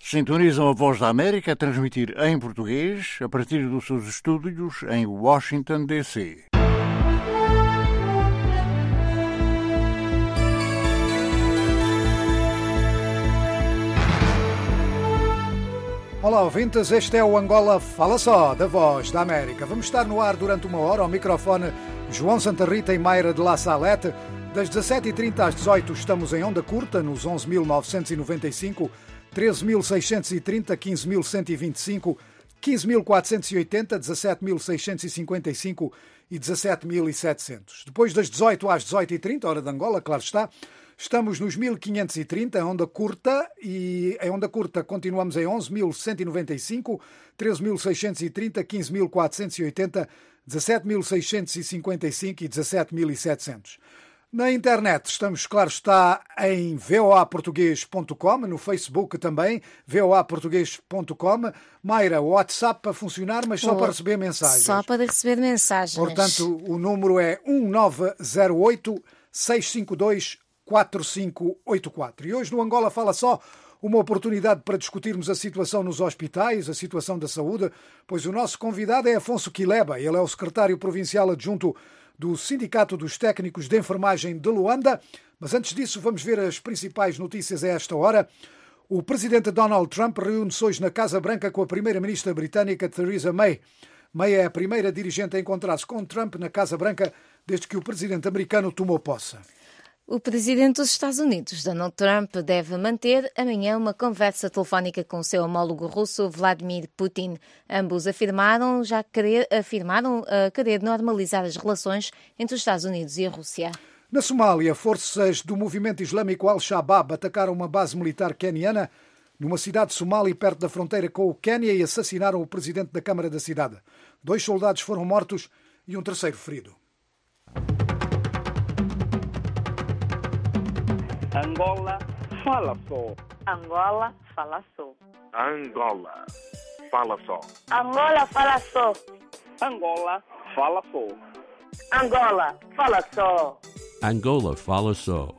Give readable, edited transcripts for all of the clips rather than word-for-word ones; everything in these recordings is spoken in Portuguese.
Sintonizam a Voz da América a transmitir em português a partir dos seus estúdios em Washington, D.C. Olá, ouvintes, este é o Angola Fala Só, da Voz da América. Vamos estar no ar durante uma hora, ao microfone João Santa Rita e Mayra de La Salete. Das 17h30 às 18h estamos em onda curta, nos 11.995, 13.630, 15.125, 15.480, 17.655 e 17.700. Depois das 18 às 18h30, hora de Angola, claro está, estamos nos 1530, em onda curta, e em onda curta continuamos em 11.195, 13.630, 15.480, 17.655 e 17.700. Na internet estamos, claro está, em voaportugues.com, no Facebook também, voaportugues.com. Mayra, o WhatsApp para funcionar, mas só para receber mensagens. Só para receber mensagens. Portanto, o número é 1908-652-4584. E hoje no Angola Fala Só, uma oportunidade para discutirmos a situação nos hospitais, a situação da saúde, pois o nosso convidado é Afonso Quileba. Ele é o secretário provincial adjunto do Sindicato dos Técnicos de Enfermagem de Luanda. Mas antes disso, vamos ver as principais notícias a esta hora. O presidente Donald Trump reúne-se hoje na Casa Branca com a primeira-ministra britânica Theresa May. May é a primeira dirigente a encontrar-se com Trump na Casa Branca desde que o presidente americano tomou posse. O presidente dos Estados Unidos, Donald Trump, deve manter amanhã uma conversa telefónica com o seu homólogo russo, Vladimir Putin. Ambos afirmaram querer normalizar as relações entre os Estados Unidos e a Rússia. Na Somália, forças do movimento islâmico Al-Shabaab atacaram uma base militar queniana numa cidade somali perto da fronteira com o Quênia e assassinaram o presidente da Câmara da cidade. 2 soldados foram mortos e um terceiro ferido. Angola Fala Só. Angola Fala Só. Angola Fala Só. Angola Fala Só. Angola Fala Só. Angola Fala Só. Angola Fala Só.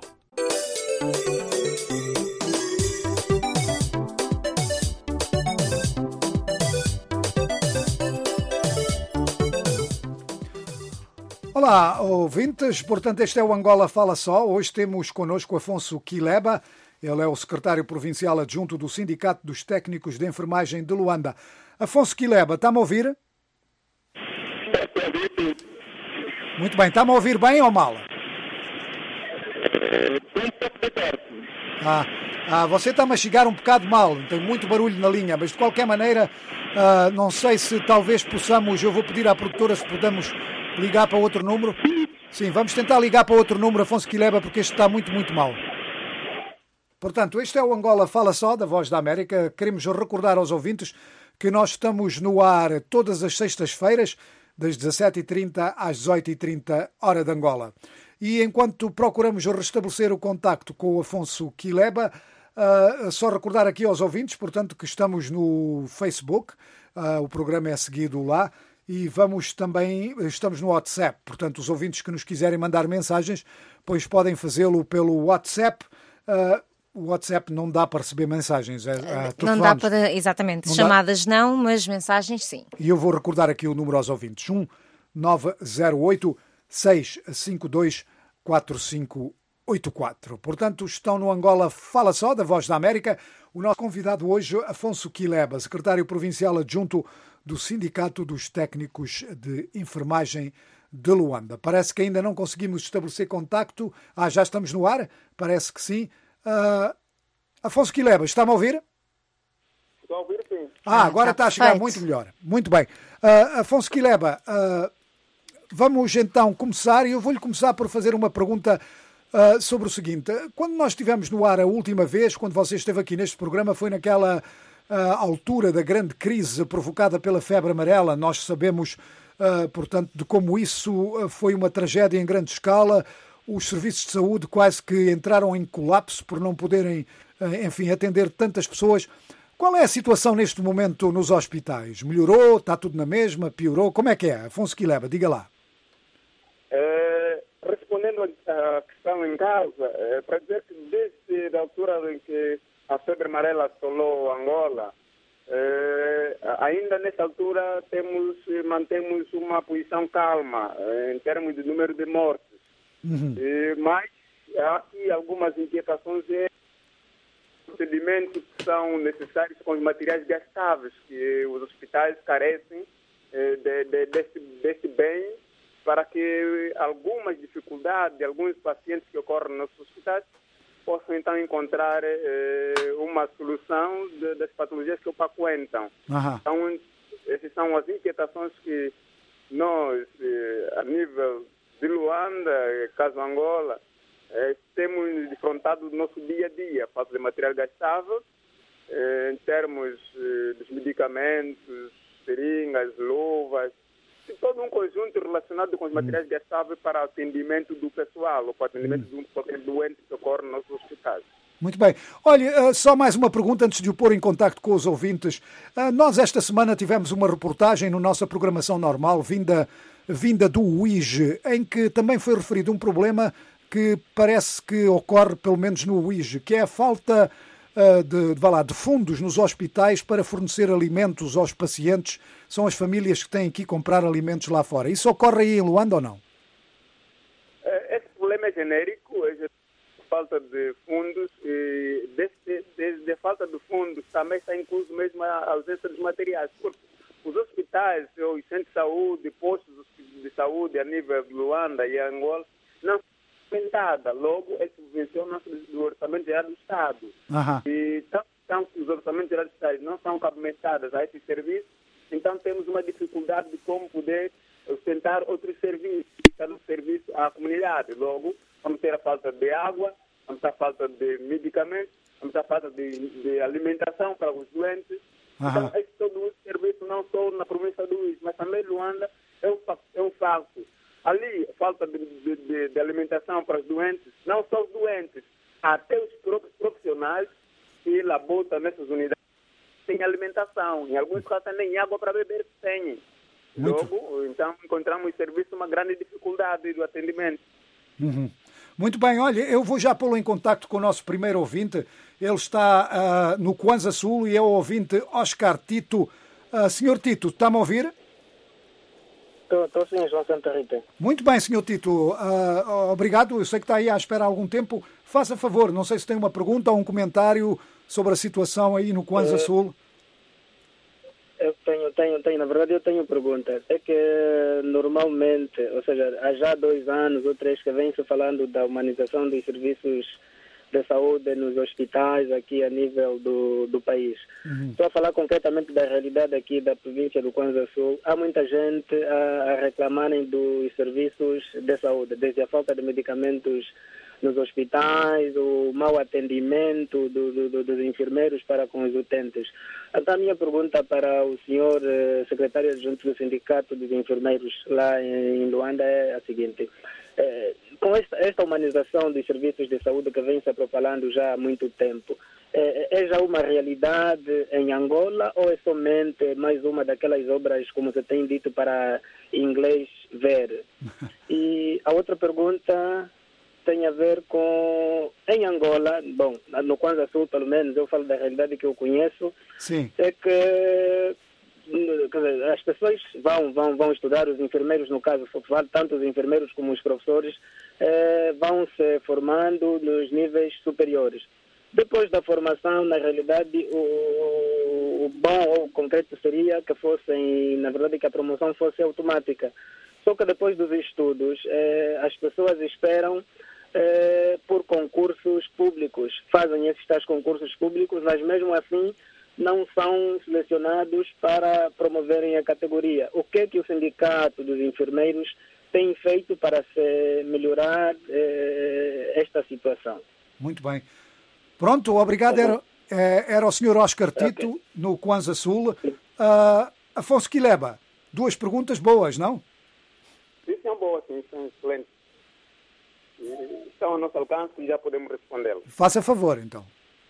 Olá, ouvintes. Portanto, este é o Angola Fala Só. Hoje temos connosco Afonso Quileba. Ele é o secretário provincial adjunto do Sindicato dos Técnicos de Enfermagem de Luanda. Afonso Quileba, está-me a ouvir? Muito bem. Está-me a ouvir bem ou mal? Você está-me a chegar um bocado mal. Tem muito barulho na linha, mas de qualquer maneira, não sei se talvez possamos... Eu vou pedir à produtora se podemos ligar para outro número. Sim, vamos tentar ligar para outro número, Afonso Quileba, porque este está muito, muito mal. Portanto, este é o Angola Fala Só, da Voz da América. Queremos recordar aos ouvintes que nós estamos no ar todas as sextas-feiras, das 17h30 às 18h30, hora de Angola. E enquanto procuramos restabelecer o contacto com o Afonso Quileba, só recordar aqui aos ouvintes, portanto, que estamos no Facebook, o programa é seguido lá, e estamos no WhatsApp, portanto, os ouvintes que nos quiserem mandar mensagens, pois podem fazê-lo pelo WhatsApp. O WhatsApp não dá para receber mensagens, não dá para, exatamente, não chamadas dá. Não, mas mensagens sim. E eu vou recordar aqui o número aos ouvintes, 1908-652-4584. Portanto, estão no Angola Fala Só, da Voz da América. O nosso convidado hoje, Afonso Quileba, secretário provincial adjunto do Sindicato dos Técnicos de Enfermagem de Luanda. Parece que ainda não conseguimos estabelecer contacto. Já estamos no ar? Parece que sim. Afonso Quileba, está-me a ouvir? Estou a ouvir, sim. Agora está a chegar feito. muito melhor. Muito bem. Afonso Quileba, vamos então começar, e eu vou-lhe começar por fazer uma pergunta sobre o seguinte. Quando nós estivemos no ar a última vez, quando você esteve aqui neste programa, foi naquela altura da grande crise provocada pela febre amarela. Nós sabemos, portanto, de como isso foi uma tragédia em grande escala. Os serviços de saúde quase que entraram em colapso por não poderem, atender tantas pessoas. Qual é a situação neste momento nos hospitais? Melhorou? Está tudo na mesma? Piorou? Como é que é? Afonso Quileba, diga lá. Respondendo à questão em casa, para dizer que desde a altura em que a febre amarela assolou Angola, ainda nessa altura mantemos uma posição calma em termos de número de mortes. Mas há aqui algumas inquietações em procedimentos que são necessários com os materiais gastáveis, que os hospitais carecem desse bem, para que algumas dificuldades de alguns pacientes que ocorrem nos hospitais possam então encontrar uma solução das patologias que o pacoentam. Então, essas são as inquietações que nós, a nível de Luanda, caso Angola, temos defrontado no nosso dia a dia, falta de material gastável, em termos dos medicamentos, seringas, luvas, e todo um conjunto relacionado com os materiais gastáveis para o atendimento do pessoal, ou para o atendimento de qualquer doente que ocorre nos hospitais. Muito bem. Olha, só mais uma pergunta antes de o pôr em contacto com os ouvintes. Nós esta semana tivemos uma reportagem na nossa programação normal, vinda do UIJ, em que também foi referido um problema que parece que ocorre, pelo menos no UIJ, que é a falta de fundos nos hospitais para fornecer alimentos aos pacientes. São as famílias que têm que ir comprar alimentos lá fora. Isso ocorre aí em Luanda ou não? Esse problema é genérico, falta de fundos, e desde falta de fundos também está incluso mesmo a ausência dos materiais. Porque os hospitais, os centros de saúde, postos de saúde a nível de Luanda e Angola, não subventada, logo é subvenção do Orçamento Geral do Estado. E tanto os Orçamentos Gerais do Estado não são cabimentados a esses serviços, então temos uma dificuldade de como poder sustentar outros serviços, no serviço à comunidade. Logo, vamos ter a falta de água, vamos ter a falta de medicamentos, vamos ter a falta de alimentação para os doentes. Então, esse todo o serviço, não só na província do Luís, mas também Luanda, é um facto. Ali, falta de alimentação para os doentes, não só os doentes, até os próprios profissionais que laboram nessas unidades têm alimentação. Em alguns casos, nem água para beber têm. Logo, então, encontramos no serviço uma grande dificuldade do atendimento. Muito bem, olha, eu vou já pô-lo em contacto com o nosso primeiro ouvinte. Ele está no Kwanza Sul e é o ouvinte Oscar Tito. Senhor Tito, está-me a ouvir? Estou sim, João Santa Rita. Muito bem, senhor Tito. Obrigado. Eu sei que está aí à espera há algum tempo. Faça favor, não sei se tem uma pergunta ou um comentário sobre a situação aí no Kwanza Sul. Eu tenho, na verdade eu tenho pergunta. É que normalmente, ou seja, há já 2 anos ou 3 que vem-se falando da humanização dos serviços de saúde nos hospitais aqui a nível do país. Estou a falar concretamente da realidade aqui da província do Kwanza Sul. Há muita gente a reclamarem dos serviços de saúde, desde a falta de medicamentos nos hospitais, o mau atendimento dos enfermeiros para com os utentes. Então, a minha pergunta para o senhor secretário adjunto do Sindicato dos Enfermeiros lá em Luanda é a seguinte. Com esta humanização dos serviços de saúde que vem se propalando já há muito tempo, é já uma realidade em Angola ou é somente mais uma daquelas obras, como você tem dito, para inglês ver? E a outra pergunta tem a ver com, em Angola, bom, no Kwanza Sul, pelo menos, eu falo da realidade que eu conheço, Sim. É que as pessoas vão estudar, os enfermeiros, no caso, tanto os enfermeiros como os professores, vão se formando nos níveis superiores. Depois da formação, na realidade, o bom ou o concreto seria que fossem, na verdade, que a promoção fosse automática. Só que depois dos estudos, as pessoas esperam por concursos públicos. Fazem esses tais concursos públicos, mas mesmo assim não são selecionados para promoverem a categoria. O que é que o Sindicato dos Enfermeiros tem feito para se melhorar esta situação? Muito bem. Pronto, obrigado. Era o Sr. Oscar Tito, no Kwanza Sul. Afonso Quileba, 2 perguntas boas, não? Sim, são boas, sim, são excelentes. Estão ao nosso alcance e já podemos respondê-las. Faça favor, então.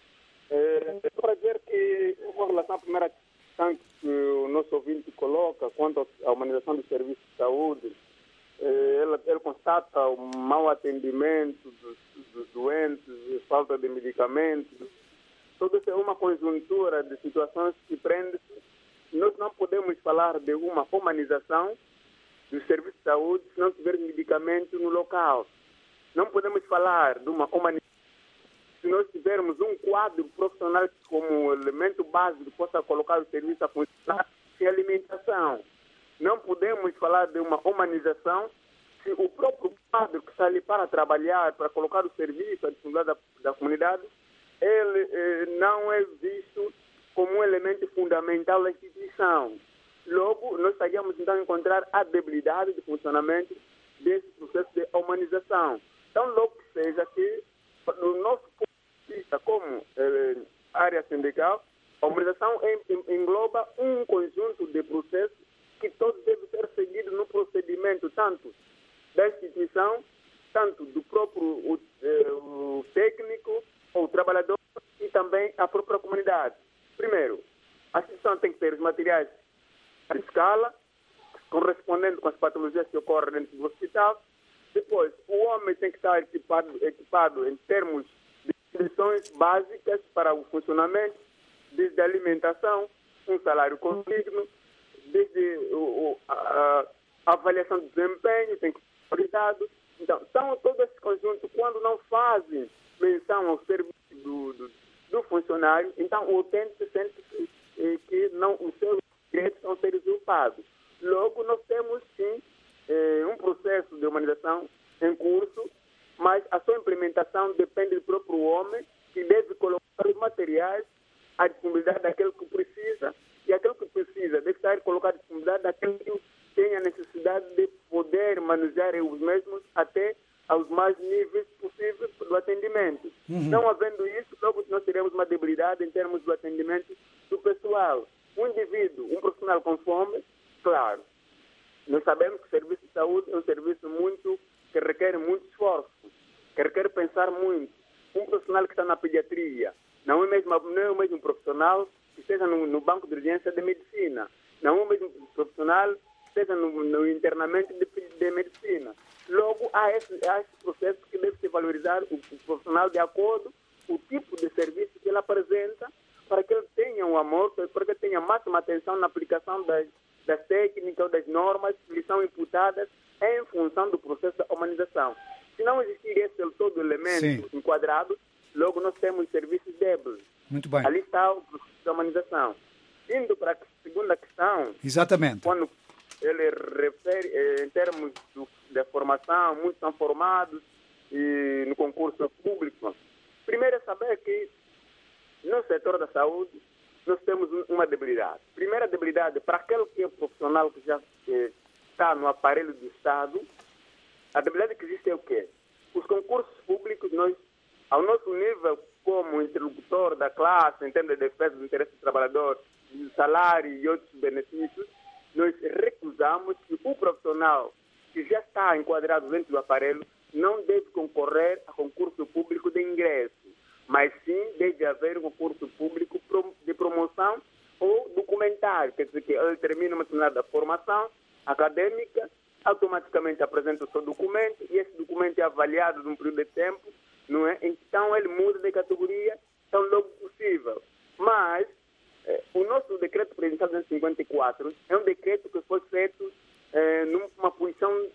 Para dizer que, com relação à primeira questão que o nosso ouvinte coloca, quanto à humanização dos serviços de saúde, ele constata o mau atendimento dos doentes, falta de medicamentos. toda essa é uma conjuntura de situações que prende-se. Nós não podemos falar de uma humanização do serviço de saúde se não tiver medicamento no local. Não podemos falar de uma humanização se nós tivermos um quadro profissional que, como elemento básico, possa colocar o serviço a funcionar sem alimentação. Não podemos falar de uma humanização se o próprio quadro que está ali para trabalhar, para colocar o serviço à disponibilidade da comunidade, ele não é visto como um elemento fundamental da instituição. Logo, nós estaríamos então a encontrar a debilidade de funcionamento desse processo de humanização. Então, logo que seja que, no nosso ponto de vista como área sindical, a humanização engloba um conjunto de processos que todos devem ser seguidos no procedimento, tanto da instituição, tanto do próprio o técnico, ou o trabalhador, e também a própria comunidade. Primeiro, a instituição tem que ter os materiais à escala, correspondendo com as patologias que ocorrem dentro do hospital. Depois, o homem tem que estar equipado em termos de condições básicas para o funcionamento, desde a alimentação, um salário condigno, desde a avaliação de desempenho, tem que ser priorizado. Então, todo esse conjunto, quando não fazem menção ao serviço do funcionário, então o utente sente que não, os seus direitos são ser usurpados. Logo, nós temos, sim, um processo de humanização em curso, mas a sua implementação depende do próprio homem, que deve colocar os materiais à disponibilidade daquele que precisa, e aquele que precisa deve estar colocado à disponibilidade daquele que tem a necessidade de poder manusear os mesmos até aos mais níveis possíveis do atendimento. Não havendo isso, logo nós teremos uma debilidade em termos do atendimento do pessoal. Um indivíduo, um profissional com fome, claro, nós sabemos que o serviço de saúde é um serviço que requer muito esforço, que requer pensar muito. Um profissional que está na pediatria não é o mesmo profissional que esteja no banco de urgência de medicina, não é o mesmo profissional que esteja no internamento de medicina. Logo, há esse processo que deve se valorizar o profissional de acordo com o tipo de serviço que ele apresenta, para que ele tenha um amor, para que ele tenha máxima atenção na aplicação das técnicas ou das normas que lhe são imputadas em função do processo da humanização. Se não existir esse todo elemento enquadrado, logo nós temos serviços débeis. Muito bem. Ali está o processo da humanização. Indo para a segunda questão, exatamente, quando ele refere em termos da formação, muitos são formados e no concurso público. Primeiro é saber que no setor da saúde nós temos uma debilidade. Primeira debilidade, para aquele que é profissional que já está no aparelho do Estado, a debilidade que existe é o quê? Os concursos públicos, nós, ao nosso nível como interlocutor da classe, em termos de defesa do interesse do trabalhador, do salário e outros benefícios, nós recusamos que o profissional que já está enquadrado dentro do aparelho não deve concorrer a concurso público de ingresso, mas sim deve haver um concurso público de promoção ou documentário, quer dizer que ele termina uma determinada formação acadêmica, automaticamente apresenta o seu documento e esse documento é avaliado num período de tempo, não é? Então ele muda de categoria tão logo possível. Mas o nosso decreto presidencial de 54 é um decreto que foi feito numa posição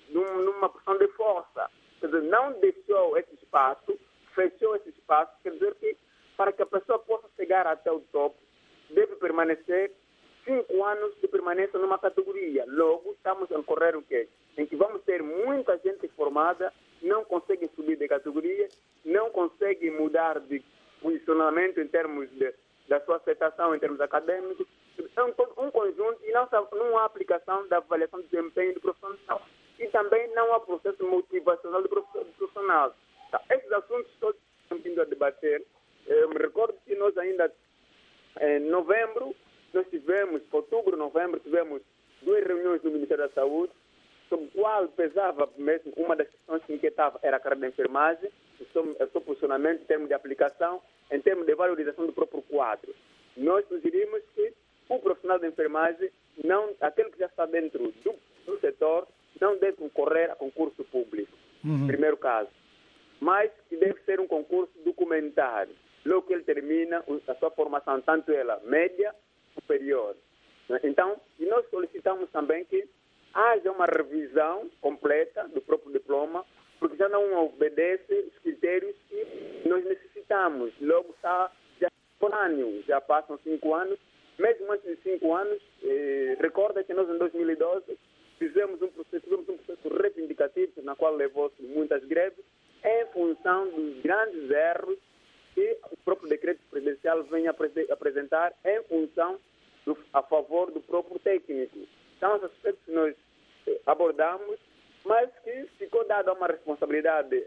de força. Quer dizer, não deixou esse espaço, fechou esse espaço, quer dizer que para que a pessoa possa chegar até o topo, deve permanecer 5 anos de permanência numa categoria. Logo, estamos a correr o quê? Em que vamos ter muita gente formada, não consegue subir de categoria, não consegue mudar de posicionamento em termos da sua aceitação em termos acadêmicos. É um conjunto e não há aplicação da avaliação de desempenho do profissional. E também não há processo motivacional do profissional. Então, esses assuntos todos estão vindo a debater. Eu me recordo que nós ainda, em novembro, outubro, novembro, tivemos 2 reuniões do Ministério da Saúde, sobre o qual pesava mesmo, uma das questões que inquietava era a carreira da enfermagem, o seu posicionamento em termos de aplicação, em termos de valorização do próprio quadro. Nós sugerimos que o profissional da enfermagem, aquele que já está dentro do setor, não deve concorrer a concurso público, primeiro caso, mas que deve ser um concurso documentário. logo que ele termina a sua formação, tanto ela média, superior. Então, e nós solicitamos também que haja uma revisão completa do próprio diploma, porque já não obedece os critérios que nós necessitamos. Logo está já contemporâneo, já passam 5 anos. Mesmo antes de 5 anos, recorda que nós em 2012 tivemos um processo reivindicativo, na qual levou-se muitas greves, em função dos grandes erros que o próprio decreto presidencial vem apresentar em função a favor do próprio técnico. São os aspectos que nós abordamos, mas que ficou dada uma responsabilidade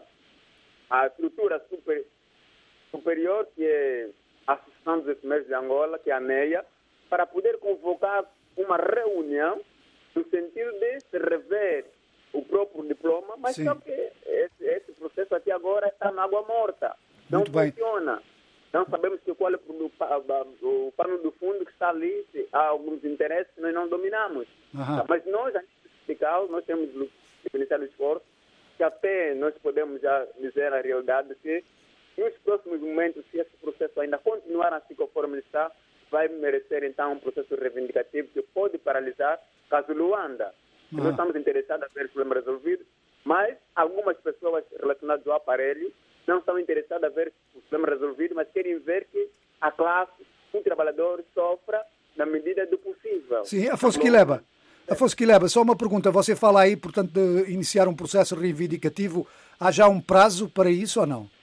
à estrutura superior, que é a Associação dos Enfermeiros de Angola, que é a ANEA, para poder convocar uma reunião no sentido de se rever o próprio diploma, mas só que esse processo até agora está na água morta. Não funciona. Não sabemos qual é o pano do fundo que está ali, se há alguns interesses que nós não dominamos. Mas nós, a nível sindical, nós temos iniciado o esforço, que até nós podemos já dizer a realidade que nos próximos momentos, se esse processo ainda continuar assim conforme está, vai merecer então um processo reivindicativo que pode paralisar caso Luanda. Nós estamos interessados a ver o problema resolvido, mas algumas pessoas relacionadas ao aparelho não estão interessadas a ver o problema resolvido, mas querem ver que a classe, o trabalhador, sofra na medida do possível. Sim, Afonso Quileba, só uma pergunta. Você fala aí, portanto, de iniciar um processo reivindicativo. Há já um prazo para isso ou não?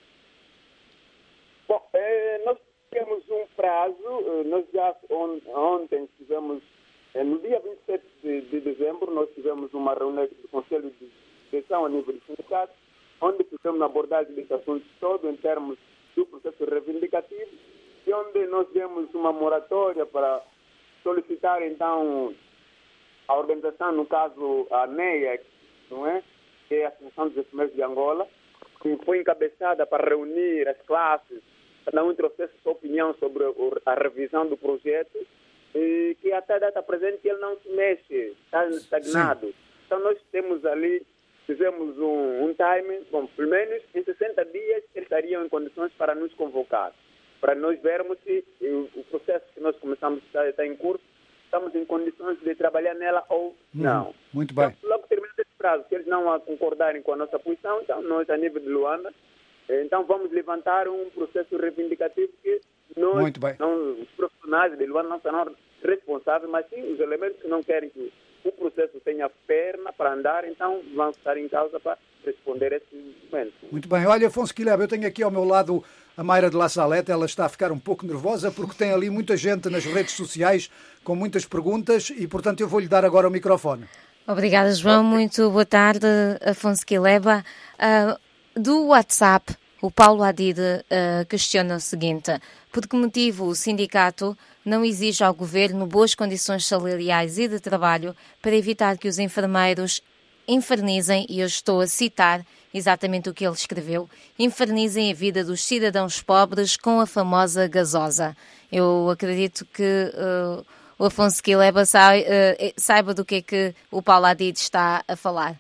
Bom, nós temos um prazo. Nós já ontem tivemos, no dia 27 de dezembro, nós tivemos uma reunião do Conselho de Direção a nível do sindicato, onde fizemos uma abordagem desse assunto todo em termos do processo reivindicativo, e onde nós demos uma moratória para solicitar, então, a organização, no caso, a ANEA, não é? Que é a Associação dos Enfermeiros de Angola, que foi encabeçada para reunir as classes, cada um trouxesse sua opinião sobre a revisão do projeto, e que até a data presente ele não se mexe, está estagnado. Sim. Então nós temos ali, fizemos um timing, bom, pelo menos em 60 dias eles estariam em condições para nos convocar, para nós vermos se o processo que nós começamos está em curso, estamos em condições de trabalhar nela ou não. Muito bem. Então, logo terminando esse prazo, se eles não concordarem com a nossa posição, então nós, a nível de Luanda, então vamos levantar um processo reivindicativo que nós, os profissionais de Luanda, não serão responsáveis, mas sim os elementos que não querem que o processo tenha perna para andar, então vão estar em causa para responder a esse momento. Muito bem. Olha, Afonso Quileba, eu tenho aqui ao meu lado a Mayra de La Salete. Ela está a ficar um pouco nervosa porque tem ali muita gente nas redes sociais com muitas perguntas e, portanto, eu vou-lhe dar agora o microfone. Obrigada, João. Muito boa tarde, Afonso Quileba. Do WhatsApp, o Paulo Adide questiona o seguinte: por que motivo o sindicato não exige ao governo boas condições salariais e de trabalho para evitar que os enfermeiros infernizem, e eu estou a citar exatamente o que ele escreveu, infernizem a vida dos cidadãos pobres com a famosa gasosa. Eu acredito que o Afonso Quileba saiba do que é que o Paulo Adide está a falar.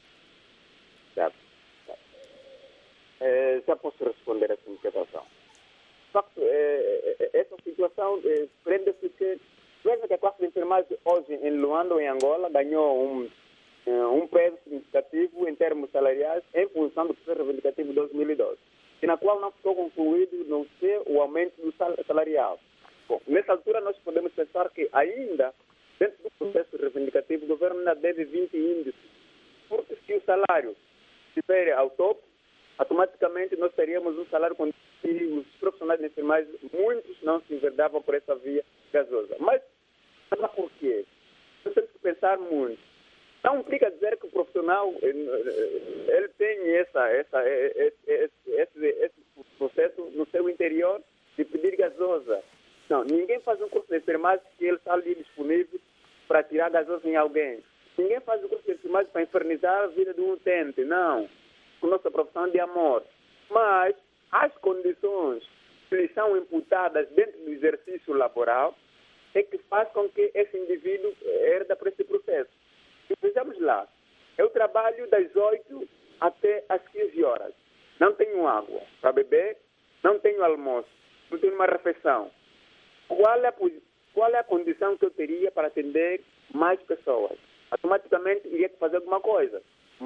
Já posso responder a essa inquietação. De facto, essa situação prende-se que veja que a classe de enfermagem hoje em Luanda ou em Angola ganhou um preço significativo em termos salariais em função do processo reivindicativo de 2012, e na qual não ficou concluído não ser o aumento do salarial. Bom, nessa altura nós podemos pensar que ainda, dentro do processo reivindicativo, o governo ainda deve 20 índices, porque se o salário estiver ao topo, automaticamente nós teríamos um salário com os profissionais de enfermagem, muitos não se enverdavam por essa via gasosa. Mas por quê? Nós temos que pensar muito. Não implica dizer que o profissional ele tem esse processo no seu interior de pedir gasosa. Não, ninguém faz um curso de enfermagem que ele está ali disponível para tirar gasosa em alguém. Ninguém faz um curso de enfermagem para infernizar a vida de um utente. Não. Com nossa profissão de amor. Mas as condições que lhe são imputadas dentro do exercício laboral é que faz com que esse indivíduo herda para esse processo. E vejamos lá, eu trabalho das 8 até às 15 horas. Não tenho água para beber, não tenho almoço. não tenho uma refeição, qual é a condição que eu teria para atender mais pessoas? Automaticamente iria fazer alguma coisa. Como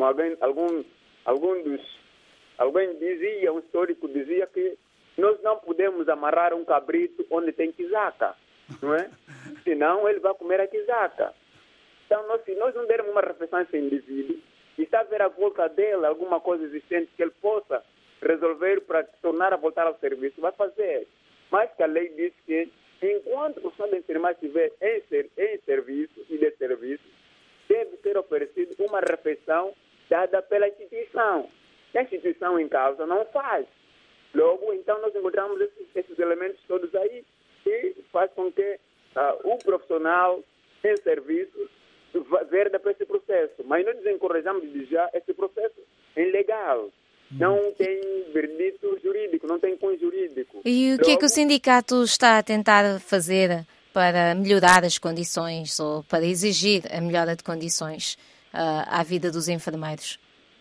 alguém dizia, um histórico dizia que nós não podemos amarrar um cabrito onde tem quizaca, não é? Senão ele vai comer a quizaca. Então, se nós não dermos uma refeição a esse indivíduo, e está a ver à volta dele alguma coisa existente que ele possa resolver para tornar a voltar ao serviço, vai fazer. Mas que a lei diz que enquanto o profissional da enfermagem estiver em serviço e de serviço, deve ser oferecido uma refeição dada pela instituição. A instituição em causa não faz. Logo, então, nós encontramos esses elementos todos aí que faz com que o profissional em serviço verda para esse processo. Mas nós desencorajamos de já esse processo é ilegal. Não tem verdito jurídico, não tem cunho jurídico. E o que é que o sindicato está a tentar fazer para melhorar as condições ou para exigir a melhora de condições à vida dos enfermeiros?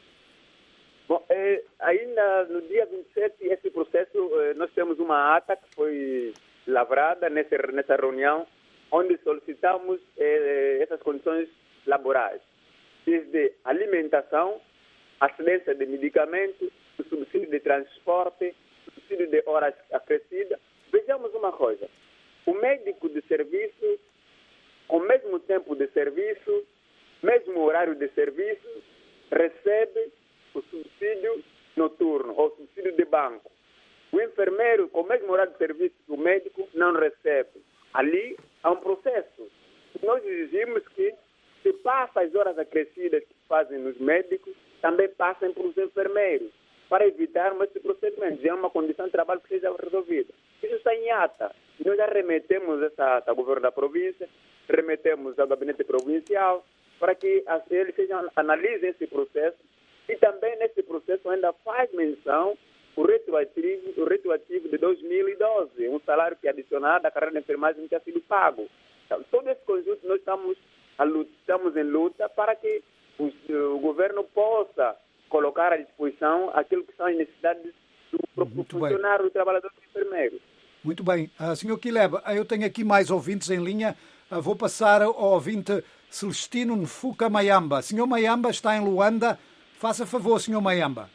Bom, ainda no dia 27, esse processo, nós temos uma ata que foi lavrada nessa reunião, onde solicitamos essas condições laborais, desde alimentação, assistência de medicamentos, o subsídio de transporte, o subsídio de horas acrescidas. Vejamos uma coisa, o médico de serviço, com o mesmo tempo de serviço, mesmo horário de serviço, recebe o subsídio noturno, ou subsídio de banco. O enfermeiro, com o mesmo horário de serviço do médico, não recebe. Ali há um processo. Nós exigimos que se passa as horas acrescidas que fazem nos médicos, também passem para os enfermeiros, para evitarmos esse procedimento. É uma condição de trabalho que seja resolvida. Isso está em ata. Nós já remetemos essa ata ao governo da província, remetemos ao gabinete provincial, para que eles analisem esse processo. E também nesse processo ainda faz menção o retroativo de 2012, um salário que é adicionado à carreira de enfermagem não tinha sido pago. Então, todo esse conjunto nós estamos em luta para que o governo possa colocar à disposição aquilo que são as necessidades do funcionário, do trabalhador e do enfermeiro. Muito bem. Senhor Quileba, eu tenho aqui mais ouvintes em linha. Vou passar ao ouvinte Celestino Nfuka Mayamba. Senhor Mayamba está em Luanda. Faça favor, senhor Mayamba.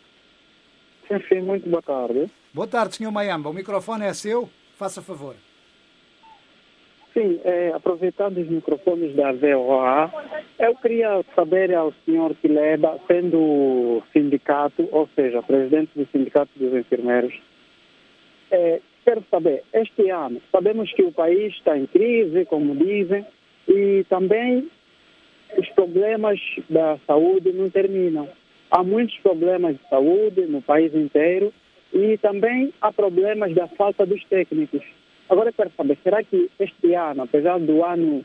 Sim, muito boa tarde. Boa tarde, senhor Mayamba. O microfone é seu. Faça favor. Sim, aproveitando os microfones da VOA, eu queria saber ao senhor Quileba, sendo sindicato, ou seja, presidente do Sindicato dos Enfermeiros, quero saber, este ano, sabemos que o país está em crise, como dizem, e também os problemas da saúde não terminam. Há muitos problemas de saúde no país inteiro e também há problemas da falta dos técnicos. Agora eu quero saber, será que este ano, apesar do ano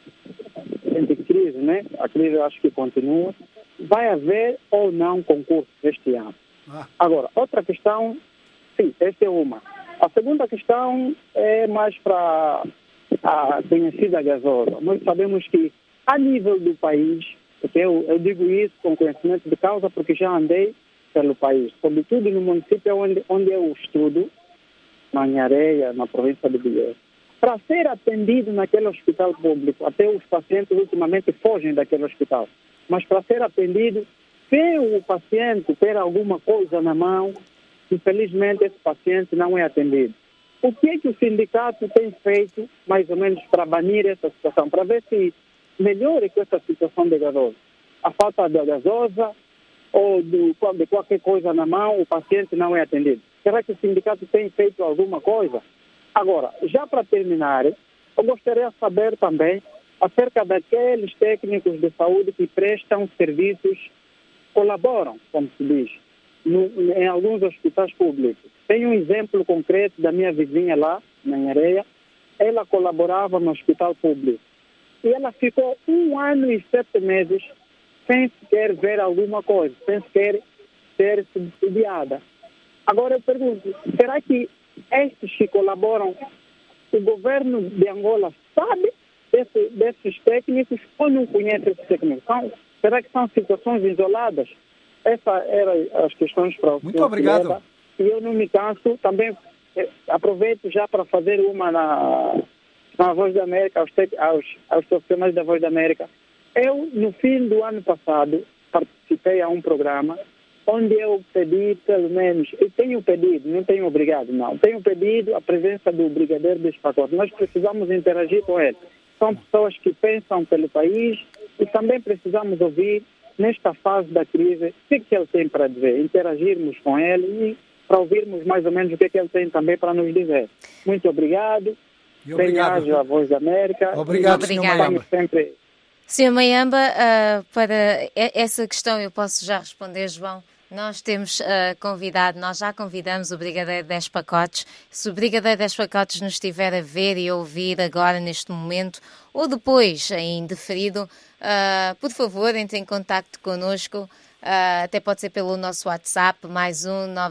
de crise, né? A crise eu acho que continua, vai haver ou não concursos este ano? Agora, outra questão, sim, esta é uma. A segunda questão é mais para a conhecida gasosa. Nós sabemos que a nível do país, eu digo isso com conhecimento de causa porque já andei pelo país, sobretudo no município onde eu estudo, na Inhareia, na província de Bié. Para ser atendido naquele hospital público, até os pacientes ultimamente fogem daquele hospital, mas para ser atendido, se o paciente ter alguma coisa na mão, infelizmente esse paciente não é atendido. O que é que o sindicato tem feito, mais ou menos, para banir essa situação, para ver se melhore com essa situação de gasosa? A falta da gasosa ou de qualquer coisa na mão, o paciente não é atendido. Será que o sindicato tem feito alguma coisa? Agora, já para terminar, eu gostaria de saber também acerca daqueles técnicos de saúde que prestam serviços, colaboram, como se diz, em alguns hospitais públicos. Tenho um exemplo concreto da minha vizinha lá, na Inhareia. Ela colaborava no hospital público. E ela ficou 1 ano e 7 meses sem sequer ver alguma coisa, sem sequer ser subsidiada. Agora eu pergunto, será que estes que colaboram, o governo de Angola sabe desses técnicos ou não conhece esses técnicos? Será que são situações isoladas? Essas eram as questões para o Muito obrigado. E eu não me canso, também aproveito já para fazer uma na Voz da América, aos profissionais da Voz da América. Eu, no fim do ano passado, participei a um programa onde eu pedi, pelo menos, eu tenho pedido, não tenho obrigado, não, tenho pedido a presença do Brigadeiro Despacote. Nós precisamos interagir com ele. São pessoas que pensam pelo país e também precisamos ouvir, nesta fase da crise, o que ele tem para dizer, interagirmos com ele e para ouvirmos mais ou menos o que ele tem também para nos dizer. Muito obrigado. Bem-aja a Voz da América. Obrigado, Sr. Mayamba. Sempre... Sr. Mayamba, para essa questão eu posso já responder, João. Nós temos nós já convidamos o Brigadeiro 10 Pacotes. Se o Brigadeiro 10 Pacotes nos estiver a ver e a ouvir agora, neste momento, ou depois, em deferido, por favor, entre em contacto connosco. Até pode ser pelo nosso WhatsApp, mais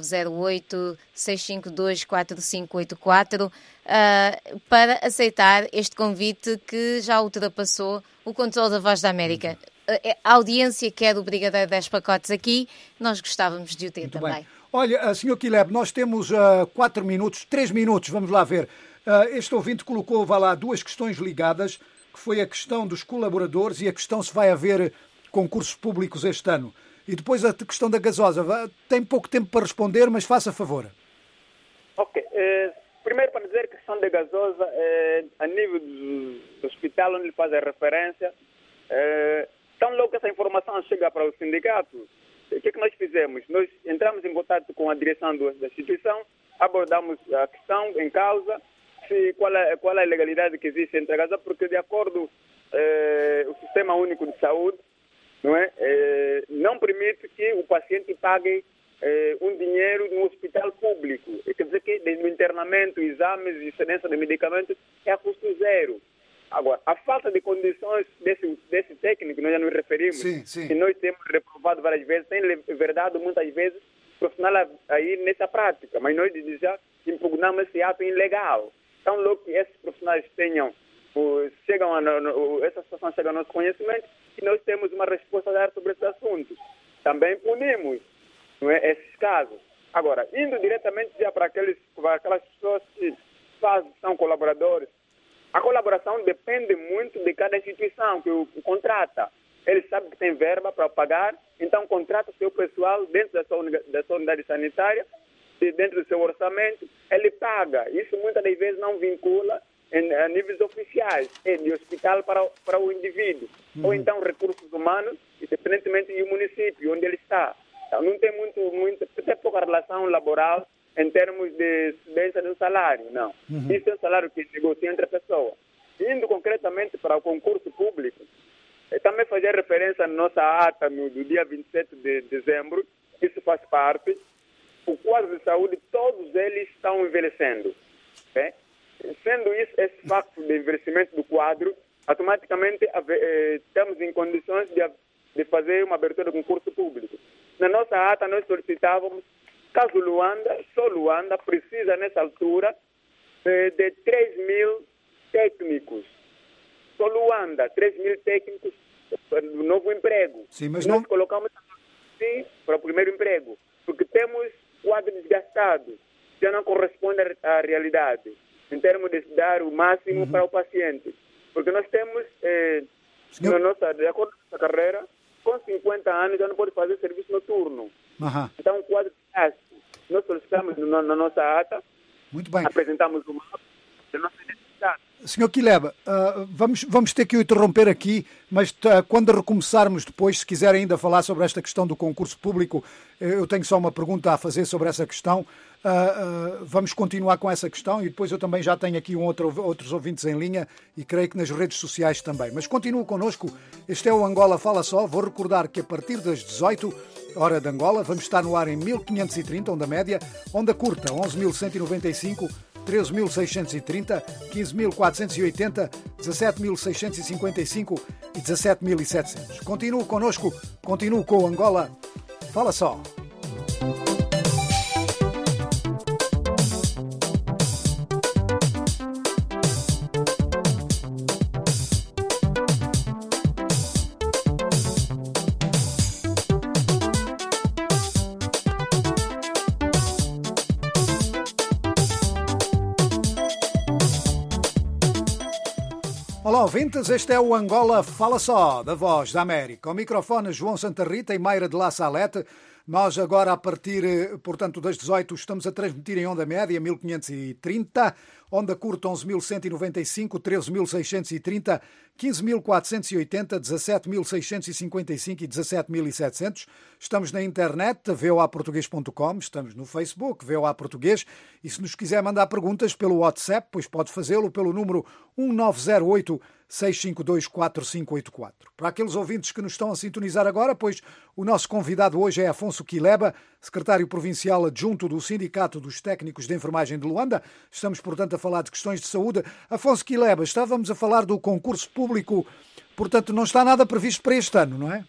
908-652-4584, para aceitar este convite que já ultrapassou o controle da Voz da América. A audiência quer o Brigadeiro 10 Pacotes aqui, nós gostávamos de o ter muito também. Bem. Olha, Sr. Quileb, nós temos 4 minutos, 3 minutos, vamos lá ver. Este ouvinte colocou, duas questões ligadas, que foi a questão dos colaboradores e a questão se vai haver concursos públicos este ano. E depois a questão da gasosa. Tem pouco tempo para responder, mas faça favor. Ok. Primeiro, para dizer que a questão da gasosa, a nível do hospital onde ele faz a referência, tão logo que essa informação chega para o sindicato, o que nós fizemos? Nós entramos em contato com a direção da instituição, abordamos a questão em causa, qual é a legalidade que existe entre a gasosa, porque de acordo o Sistema Único de Saúde, não permite que o paciente pague um dinheiro no hospital público. Quer dizer que no internamento, exames e excedência de medicamentos é a custo zero. Agora, a falta de condições desse técnico, nós já nos referimos, sim. que nós temos reprovado várias vezes, tem verdade muitas vezes profissional aí nessa prática, mas nós já impugnamos esse ato ilegal. Então, logo que esses profissionais essa situação chega ao nosso conhecimento e nós temos uma resposta a dar sobre esse assunto. Também punimos esses casos. Agora, indo diretamente já para aquelas pessoas que são colaboradores, a colaboração depende muito de cada instituição que o contrata. Ele sabe que tem verba para pagar, então contrata o seu pessoal dentro da sua unidade sanitária, dentro do seu orçamento, ele paga. Isso muitas das vezes não vincula a níveis oficiais, de hospital para o indivíduo, ou então recursos humanos, independentemente do município onde ele está. Então, não tem tem pouca relação laboral em termos de incidência do salário, não. Isso é o salário que negocia entre a pessoa. Indo concretamente para o concurso público, também fazer referência à nossa ata do dia 27 de dezembro, isso faz parte. O quadro de saúde, todos eles estão envelhecendo. Sendo isso, esse facto de envelhecimento do quadro, automaticamente estamos em condições de fazer uma abertura de concurso público. Na nossa ata, nós solicitávamos, caso só Luanda precisa, nessa altura, de 3.000 técnicos. Só Luanda, 3.000 técnicos no novo emprego. Sim, mas nós colocamos para o primeiro emprego, porque temos quadro desgastado, já não corresponde à realidade, em termos de dar o máximo para o paciente. Porque nós temos, de acordo com a carreira, com 50 anos já não pode fazer serviço noturno. Então, o quadro de gasto, nós solicitamos na nossa ata, muito bem, apresentamos o mapa da nossa necessidade. Sr. Quileb, vamos ter que o interromper aqui, mas quando recomeçarmos depois, se quiser ainda falar sobre esta questão do concurso público, eu tenho só uma pergunta a fazer sobre essa questão. Vamos continuar com essa questão e depois eu também já tenho aqui outros ouvintes em linha e creio que nas redes sociais também. Mas continue connosco, este é o Angola Fala Só. Vou recordar que a partir das 18 hora de Angola vamos estar no ar em 1530, onda média, onda curta 11.195, 13.630, 15.480, 17.655 e 17.700. Continue connosco, continue com o Angola Fala Só. Olá, ouvintes, este é o Angola Fala Só, da Voz da América. Ao microfone, João Santa Rita e Mayra de La Salete. Nós agora, a partir, portanto, das 18, estamos a transmitir em onda média 1530, onda curta 11.195, 13.630, 15.480, 17.655 e 17.700. Estamos na internet, voaportuguês.com, estamos no Facebook, VOA Português, e se nos quiser mandar perguntas pelo WhatsApp, pois pode fazê-lo pelo número 1908 652 4584. Para aqueles ouvintes que nos estão a sintonizar agora, pois o nosso convidado hoje é Afonso Quileba, secretário provincial adjunto do Sindicato dos Técnicos de Enfermagem de Luanda. Estamos, portanto, a falar de questões de saúde. Afonso Quileba, estávamos a falar do concurso público, portanto, não está nada previsto para este ano, não é?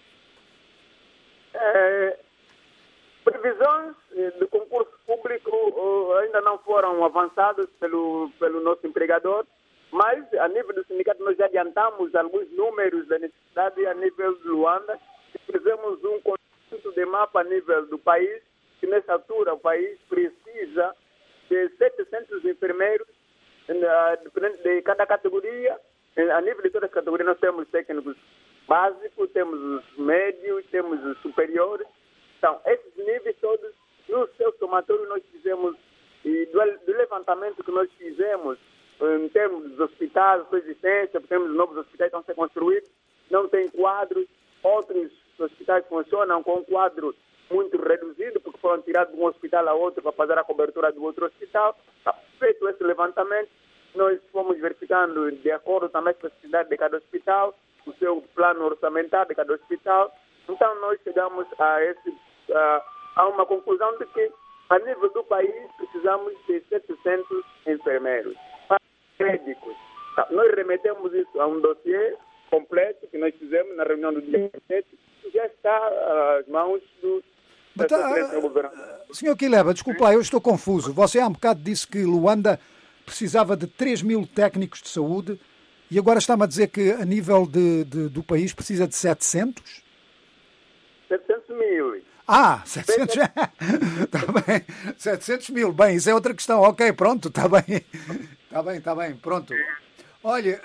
Previsões do concurso público ainda não foram avançadas pelo nosso empregador, mas a nível do sindicato nós já adiantamos alguns números da necessidade a nível de Luanda e fizemos um conjunto de mapa a nível do país, que nessa altura o país precisa de 700 enfermeiros, dependendo de cada categoria. A nível de todas as categorias nós temos técnicos básicos, temos os médios, temos os superiores. Então, esses níveis todos, no seu somatório nós fizemos, e do levantamento que nós fizemos, em termos dos hospitais, sua existência, temos novos hospitais que estão a ser construídos, não tem quadros, outros hospitais funcionam com um quadro muito reduzido, porque foram tirados de um hospital a outro para fazer a cobertura do outro hospital. Feito esse levantamento, nós fomos verificando, de acordo também com a necessidade de cada hospital, o seu plano orçamentário de cada hospital. Então, nós chegamos a uma conclusão de que, a nível do país, precisamos de 700 enfermeiros. Médicos. Nós remetemos isso a um dossiê completo que nós fizemos na reunião do dia 7, que já está às mãos do governador. Senhor Quileba, desculpa lá, eu estou confuso. Você há um bocado disse que Luanda precisava de 3.000 técnicos de saúde e agora está-me a dizer que a nível do país precisa de 700? 700 mil. 700 está bem. 700 mil. Bem, isso é outra questão. Ok, pronto, está bem. Está bem, pronto. Olha,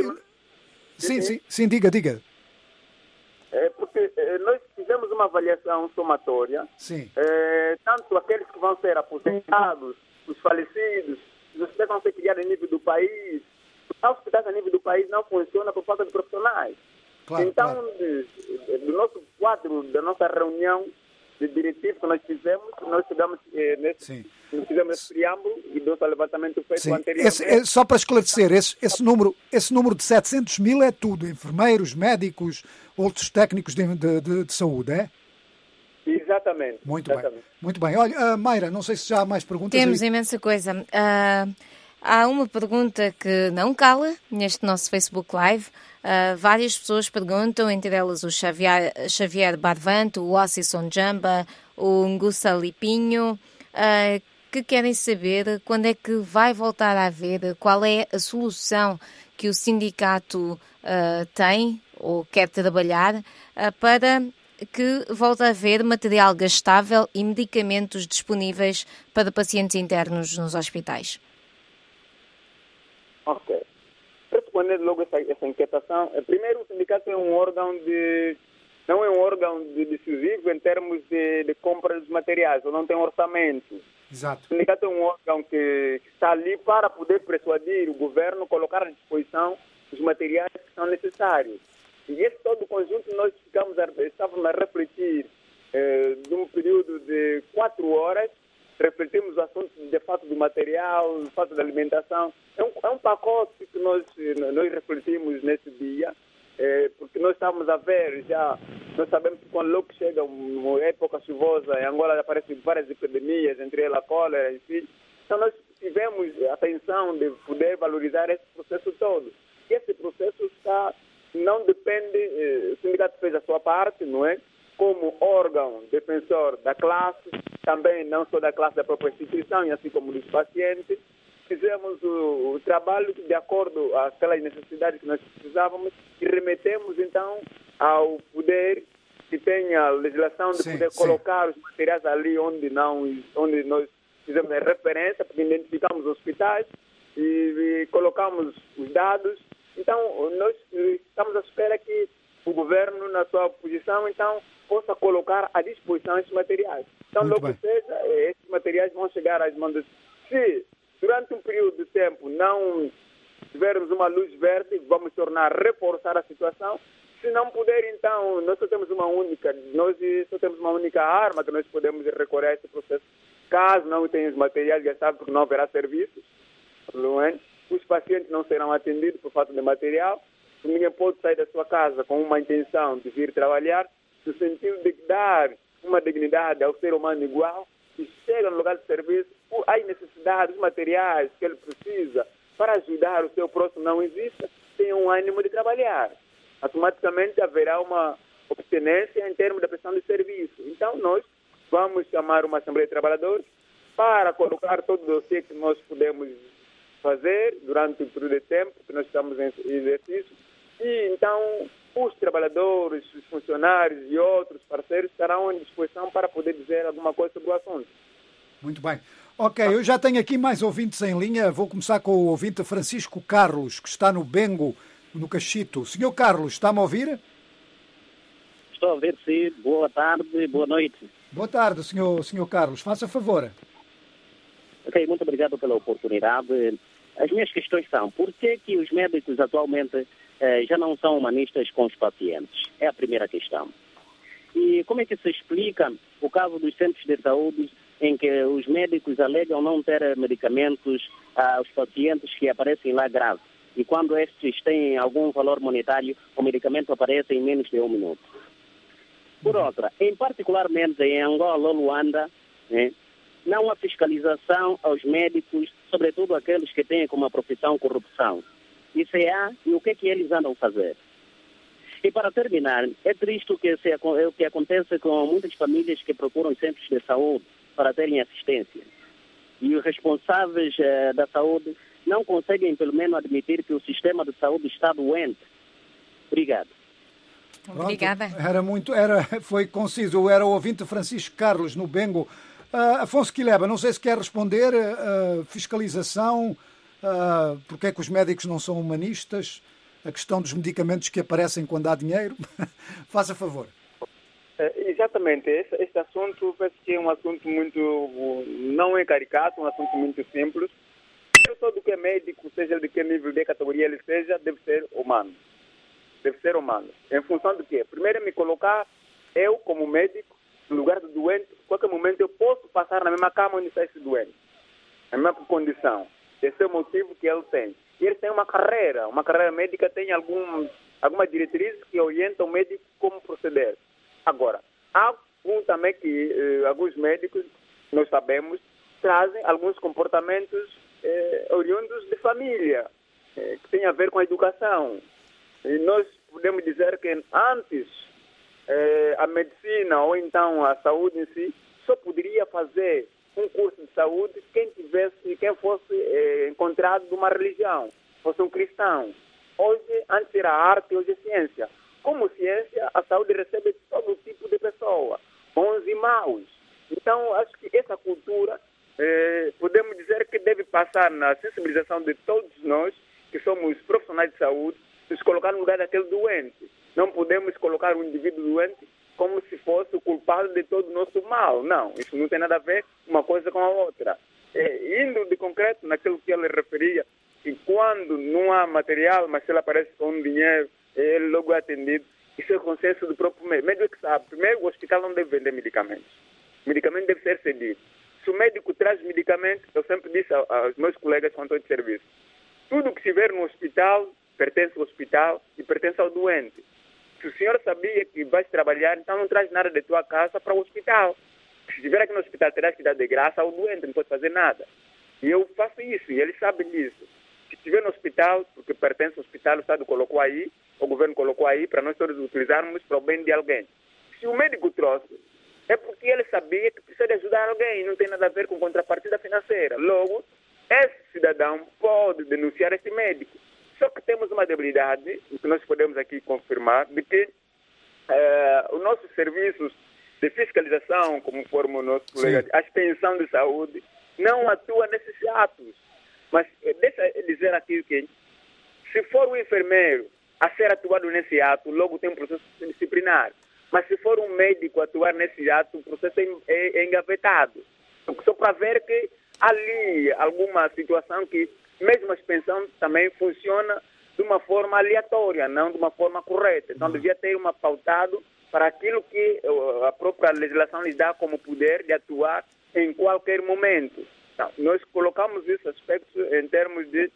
sim, diga. Porque nós fizemos uma avaliação somatória. Sim. Tanto aqueles que vão ser aposentados, os falecidos, os hospitais vão ser criados a nível do país. Os hospitais a nível do país não funcionam por falta de profissionais. Claro, então, claro. Do nosso quadro, da nossa reunião de diretivos que nós fizemos, nós chegamos fizemos esse preâmbulo e do levantamento feito anteriormente. Só para esclarecer, esse número de 700 mil é tudo, enfermeiros, médicos, outros técnicos de saúde, é? Exatamente. Muito bem. Olha, Mayra, não sei se já há mais perguntas. Temos imensa coisa. Há uma pergunta que não cala neste nosso Facebook Live. Várias pessoas perguntam, entre elas o Xavier Barvanto, o Ossison Jamba, o Ngussa Lipinho, que querem saber quando é que vai voltar a haver, qual é a solução que o sindicato tem ou quer trabalhar para que volte a haver material gastável e medicamentos disponíveis para pacientes internos nos hospitais. Ok. Respondendo logo essa inquietação, primeiro, o sindicato é um órgão não é um órgão decisivo em termos de compra dos materiais, ou não tem orçamento. Exato. O sindicato é um órgão que está ali para poder persuadir o governo a colocar à disposição os materiais que são necessários. E esse todo o conjunto nós estávamos a refletir num período de 4 horas, refletimos o assunto de fato do material, do fato da alimentação. É um pacote que nós refletimos nesse dia, porque nós estamos a ver já, nós sabemos que quando logo chega uma época chuvosa, em Angola aparecem várias epidemias, entre elas a cólera, enfim. Então nós tivemos a atenção de poder valorizar esse processo todo. E esse processo não depende, o sindicato fez a sua parte, não é? Como órgão defensor da classe, também não só da classe da própria instituição, e assim como dos pacientes, fizemos o trabalho de acordo com aquelas necessidades que nós precisávamos e remetemos então ao poder que tem a legislação de poder colocar os materiais ali onde nós fizemos a referência, porque identificamos os hospitais e colocamos os dados Então, nós estamos à espera que o governo, na sua posição, então, possa colocar à disposição esses materiais. Então, Muito logo bem. que seja, esses materiais vão chegar às mãos. Se durante um período de tempo não tivermos uma luz verde, vamos reforçar a situação. Se não puder, então, nós só temos uma única arma que nós podemos recorrer a esse processo. Caso não tenha os materiais, já sabe, porque não haverá serviços, os pacientes não serão atendidos por falta de material. Ninguém pode sair da sua casa com uma intenção de vir trabalhar, no sentido de dar uma dignidade ao ser humano igual, e chega no lugar de serviço, as necessidades, os materiais que ele precisa para ajudar o seu próximo não existe, tem um ânimo de trabalhar. Automaticamente haverá uma obstinência em termos da prestação de serviço. Então, nós vamos chamar uma Assembleia de Trabalhadores para colocar todo o dossiê que nós podemos fazer durante o período de tempo que nós estamos em exercício. E, então, os trabalhadores, os funcionários e outros parceiros estarão à disposição para poder dizer alguma coisa sobre o assunto. Muito bem. Ok, eu já tenho aqui mais ouvintes em linha. Vou começar com o ouvinte Francisco Carlos, que está no Bengo, no Cachito. Senhor Carlos, está-me a ouvir? Estou a ouvir, sim. Boa tarde, boa noite. Boa tarde, senhor Carlos. Faça favor. Ok, muito obrigado pela oportunidade. As minhas questões são, por que os médicos atualmente já não são humanistas com os pacientes? É a primeira questão. E como é que se explica o caso dos centros de saúde em que os médicos alegam não ter medicamentos aos pacientes que aparecem lá graves? E quando estes têm algum valor monetário, o medicamento aparece em menos de 1 minuto. Por outra, particularmente em Angola ou Luanda, não há fiscalização aos médicos, sobretudo aqueles que têm como profissão corrupção. E se há, e o que é que eles andam a fazer? E para terminar, é triste o que acontece com muitas famílias que procuram centros de saúde para terem assistência. E os responsáveis da saúde não conseguem, pelo menos, admitir que o sistema de saúde está doente. Obrigado. Pronto, Obrigada. Foi conciso. Era o ouvinte Francisco Carlos, no Bengo. Afonso Quileba, não sei se quer responder. Fiscalização, porque é que os médicos não são humanistas, a questão dos medicamentos que aparecem quando há dinheiro. Faça favor. Exatamente. Este assunto parece que é um assunto muito, não é caricato, um assunto muito simples. Todo que é médico, seja de que nível de categoria ele seja, deve ser humano. Deve ser humano. Em função de quê? Primeiro, me colocar, eu como médico, no lugar do doente, qualquer momento eu posso passar na mesma cama onde está esse doente. Na mesma condição. Esse é o motivo que ele tem. E ele tem uma carreira médica tem alguma diretriz que orienta o médico como proceder. Agora, há também que alguns médicos, nós sabemos, trazem alguns comportamentos oriundos de família, que tem a ver com a educação. E nós podemos dizer que antes a medicina ou então a saúde em si só poderia fazer um curso de saúde quem fosse encontrado de uma religião, fosse um cristão. Hoje, antes era arte, hoje é ciência. Como ciência, a saúde recebe todo tipo de pessoa, bons e maus. Então, acho que essa cultura podemos dizer que deve passar na sensibilização de todos nós, que somos profissionais de saúde, nos colocar no lugar daquele doente. Não podemos colocar o indivíduo doente como se fosse o culpado de todo o nosso mal. Não, isso não tem nada a ver uma coisa com a outra. Indo de concreto naquilo que ele referia, que quando não há material, mas se ele aparece com dinheiro, ele logo é atendido. Isso é o consenso do próprio médico. O médico que sabe, primeiro, o hospital não deve vender medicamentos. O medicamento deve ser cedido. Se o médico traz medicamentos, eu sempre disse aos meus colegas quando estou de serviço, tudo que estiver no hospital pertence ao hospital e pertence ao doente. Se o senhor sabia que vai trabalhar, então não traz nada de tua casa para o hospital. Se estiver aqui no hospital, terás que dar de graça ao doente, não pode fazer nada. E eu faço isso, e eles sabem disso. Se estiver no hospital, porque pertence ao hospital, o Estado colocou aí, o governo colocou aí, para nós todos utilizarmos para o bem de alguém. Se o médico trouxe, é porque ele sabia que precisa de ajudar alguém, não tem nada a ver com contrapartida financeira. Logo, esse cidadão pode denunciar esse médico. Só que temos uma debilidade, o que nós podemos aqui confirmar, de que os nossos serviços de fiscalização, como informa o nosso colega, a extensão de saúde, não atua nesses atos. Mas deixa eu dizer aqui que, se for um enfermeiro a ser atuado nesse ato, logo tem um processo disciplinar. Mas se for um médico a atuar nesse ato, o processo é engavetado. Só para ver que ali alguma situação que, mesmo a suspensão também funciona de uma forma aleatória, não de uma forma correta. Então devia ter uma pautado para aquilo que a própria legislação lhe dá como poder de atuar em qualquer momento. Então, nós colocamos esse aspecto em termos de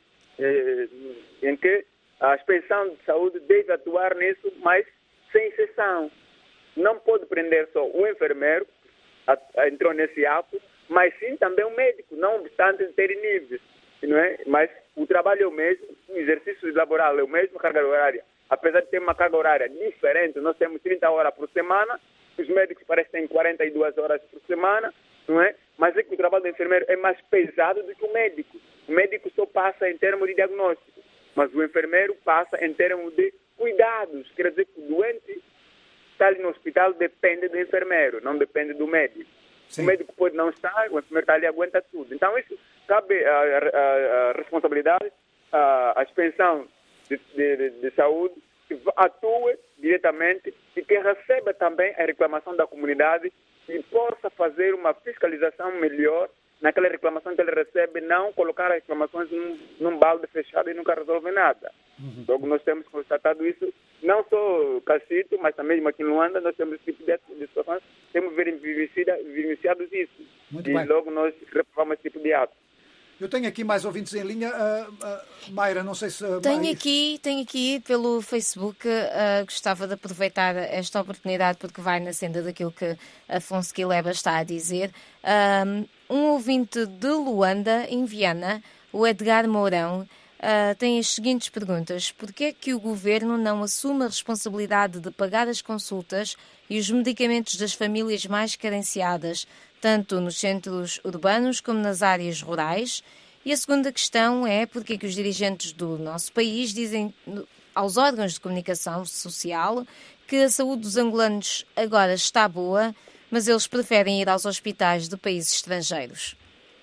em que a inspeção de saúde deve atuar nisso, mas sem exceção. Não pode prender só o enfermeiro, entrou nesse ato, mas sim também o médico, não obstante ter níveis, não é? Mas o trabalho é o mesmo, o exercício laboral é o mesmo, a carga horária. Apesar de ter uma carga horária diferente, nós temos 30 horas por semana, os médicos parecem que têm 42 horas por semana, não é? Mas é que o trabalho do enfermeiro é mais pesado do que o médico. O médico só passa em termos de diagnóstico, mas o enfermeiro passa em termos de cuidados. Quer dizer que o doente está ali no hospital depende do enfermeiro, não depende do médico. Sim. O médico pode não estar, o enfermeiro está ali e aguenta tudo. Então isso cabe a responsabilidade, a inspeção de saúde, que atue diretamente e que receba também a reclamação da comunidade e possa fazer uma fiscalização melhor naquela reclamação que ele recebe, não colocar as reclamações num balde fechado e nunca resolve nada. Então nós temos constatado isso, não só Cacito, mas também aqui em Luanda, nós temos esse tipo de situações, temos vivenciado isso. Muito e bem. Logo nós reprovamos esse tipo de ato. Eu tenho aqui mais ouvintes em linha. Mayra, não sei se... Tenho aqui pelo Facebook. Gostava de aproveitar esta oportunidade porque vai na senda daquilo que Afonso Quileba está a dizer. Um ouvinte de Luanda, em Viana, o Edgar Mourão, tem as seguintes perguntas. Porquê é que o Governo não assume a responsabilidade de pagar as consultas e os medicamentos das famílias mais carenciadas, tanto nos centros urbanos como nas áreas rurais? E a segunda questão é porque é que os dirigentes do nosso país dizem aos órgãos de comunicação social que a saúde dos angolanos agora está boa, mas eles preferem ir aos hospitais de países estrangeiros.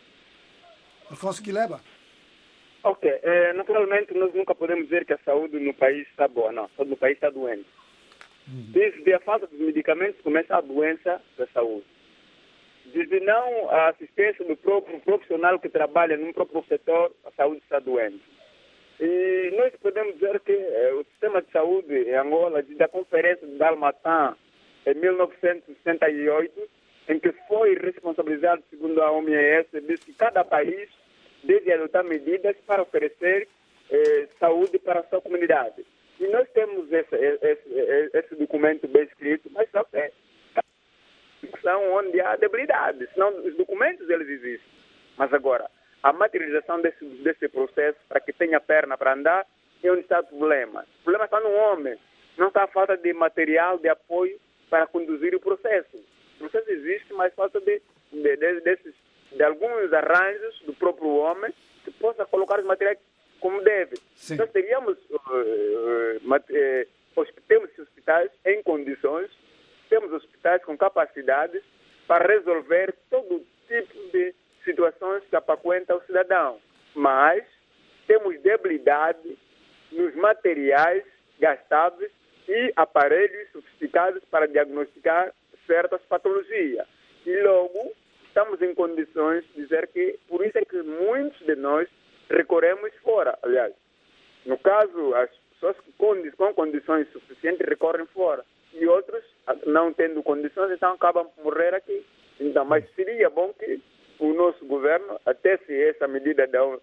Afonso Quileba. Ok. Naturalmente, nós nunca podemos dizer que a saúde no país está boa. Não, a saúde no país está doente. Desde a falta dos medicamentos começa a doença da saúde. Desde não a assistência do próprio profissional que trabalha no próprio setor, a saúde está doente. E nós podemos dizer que o sistema de saúde em Angola, desde a Conferência de Dalmatã, em 1968, em que foi responsabilizado, segundo a OMS, de que cada país deve adotar medidas para oferecer saúde para a sua comunidade. E nós temos esse documento bem escrito, mas só que são onde há debilidade, senão os documentos eles existem. Mas agora, a materialização desse processo para que tenha perna para andar é onde está o problema. O problema está no homem, não está a falta de material, de apoio para conduzir o processo. O processo existe, mas falta de alguns arranjos do próprio homem que possa colocar os materiais como deve. Sim. Nós teríamos temos hospitais em condições, temos hospitais com capacidades para resolver todo tipo de situações que apaquentam o cidadão. Mas temos debilidade nos materiais gastáveis e aparelhos sofisticados para diagnosticar certas patologias. E logo estamos em condições de dizer que, por isso é que muitos de nós recorremos fora. Aliás, no caso, as pessoas com condições suficientes recorrem fora. E outros, não tendo condições, então acabam por morrer aqui. Então, mas seria bom que o nosso governo, até se essa medida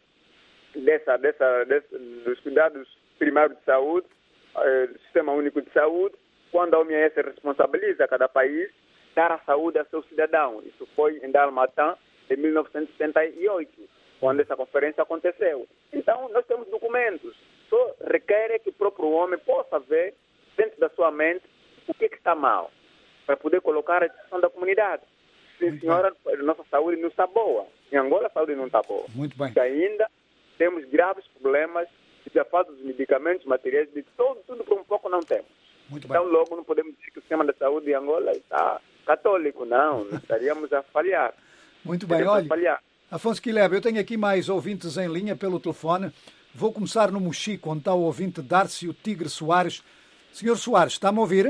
dos cuidados primários de saúde, do Sistema Único de Saúde, quando a OMS responsabiliza cada país, dar a saúde a seu cidadão. Isso foi em Dalmatã, em 1978, quando essa conferência aconteceu. Então, nós temos documentos. Só requer que o próprio homem possa ver, dentro da sua mente, o que está mal, para poder colocar a discussão da comunidade. Sim, senhora, nossa saúde não está boa. Em Angola, a saúde não está boa. Muito bem. E ainda temos graves problemas de falta dos medicamentos, materiais, de tudo por um pouco não temos. Muito bem. Então, logo, não podemos dizer que o sistema da saúde em Angola está católico, não. Estaríamos a falhar. Muito bem, olha, Afonso Quileba, eu tenho aqui mais ouvintes em linha pelo telefone. Vou começar no Mochico, onde está o ouvinte Dárcio Tigre Soares. Senhor Soares, está-me a ouvir?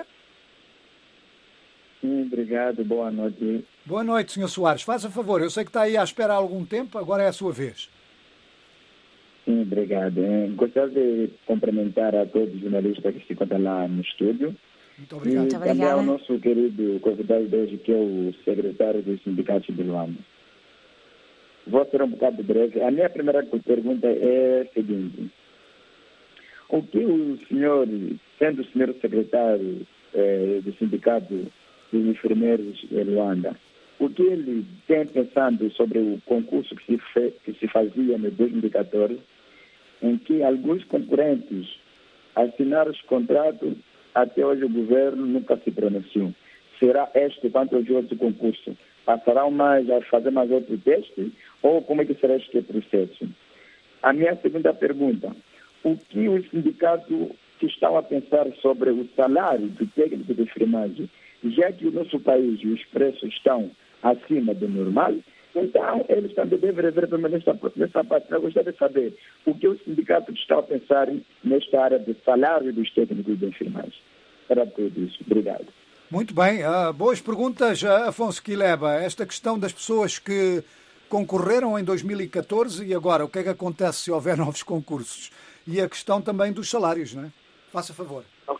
Sim, obrigado. Boa noite. Boa noite, Senhor Soares. Faça favor, eu sei que está aí à espera há algum tempo, agora é a sua vez. Sim, obrigado. Gostaria de cumprimentar a todos os jornalistas que se encontram lá no estúdio. Muito obrigado. E também ao nosso querido convidado de hoje, que é o secretário dos sindicatos de Luanda. Vou ser um bocado breve. A minha primeira pergunta é a seguinte. O que o senhor, sendo o senhor secretário do sindicato dos enfermeiros de Luanda, o que ele tem pensado sobre o concurso que se fazia em 2014, em que alguns concorrentes assinaram os contratos, até hoje o governo nunca se pronunciou. Será este quanto hoje outro concurso? Passarão mais a fazer mais outro teste? Ou como é que será este processo? A minha segunda pergunta, o que os sindicatos estão a pensar sobre o salário do técnico de enfermagem, já que o nosso país os preços estão acima do normal, então eles também devem rever também nessa parte. Eu gostaria de saber o que os sindicatos estão a pensar nesta área de salário dos técnicos de enfermagem. Era tudo isso. Obrigado. Muito bem. Boas perguntas, Afonso Quileba. Esta questão das pessoas que concorreram em 2014 e agora, o que é que acontece se houver novos concursos? E a questão também dos salários, não é? Faça favor.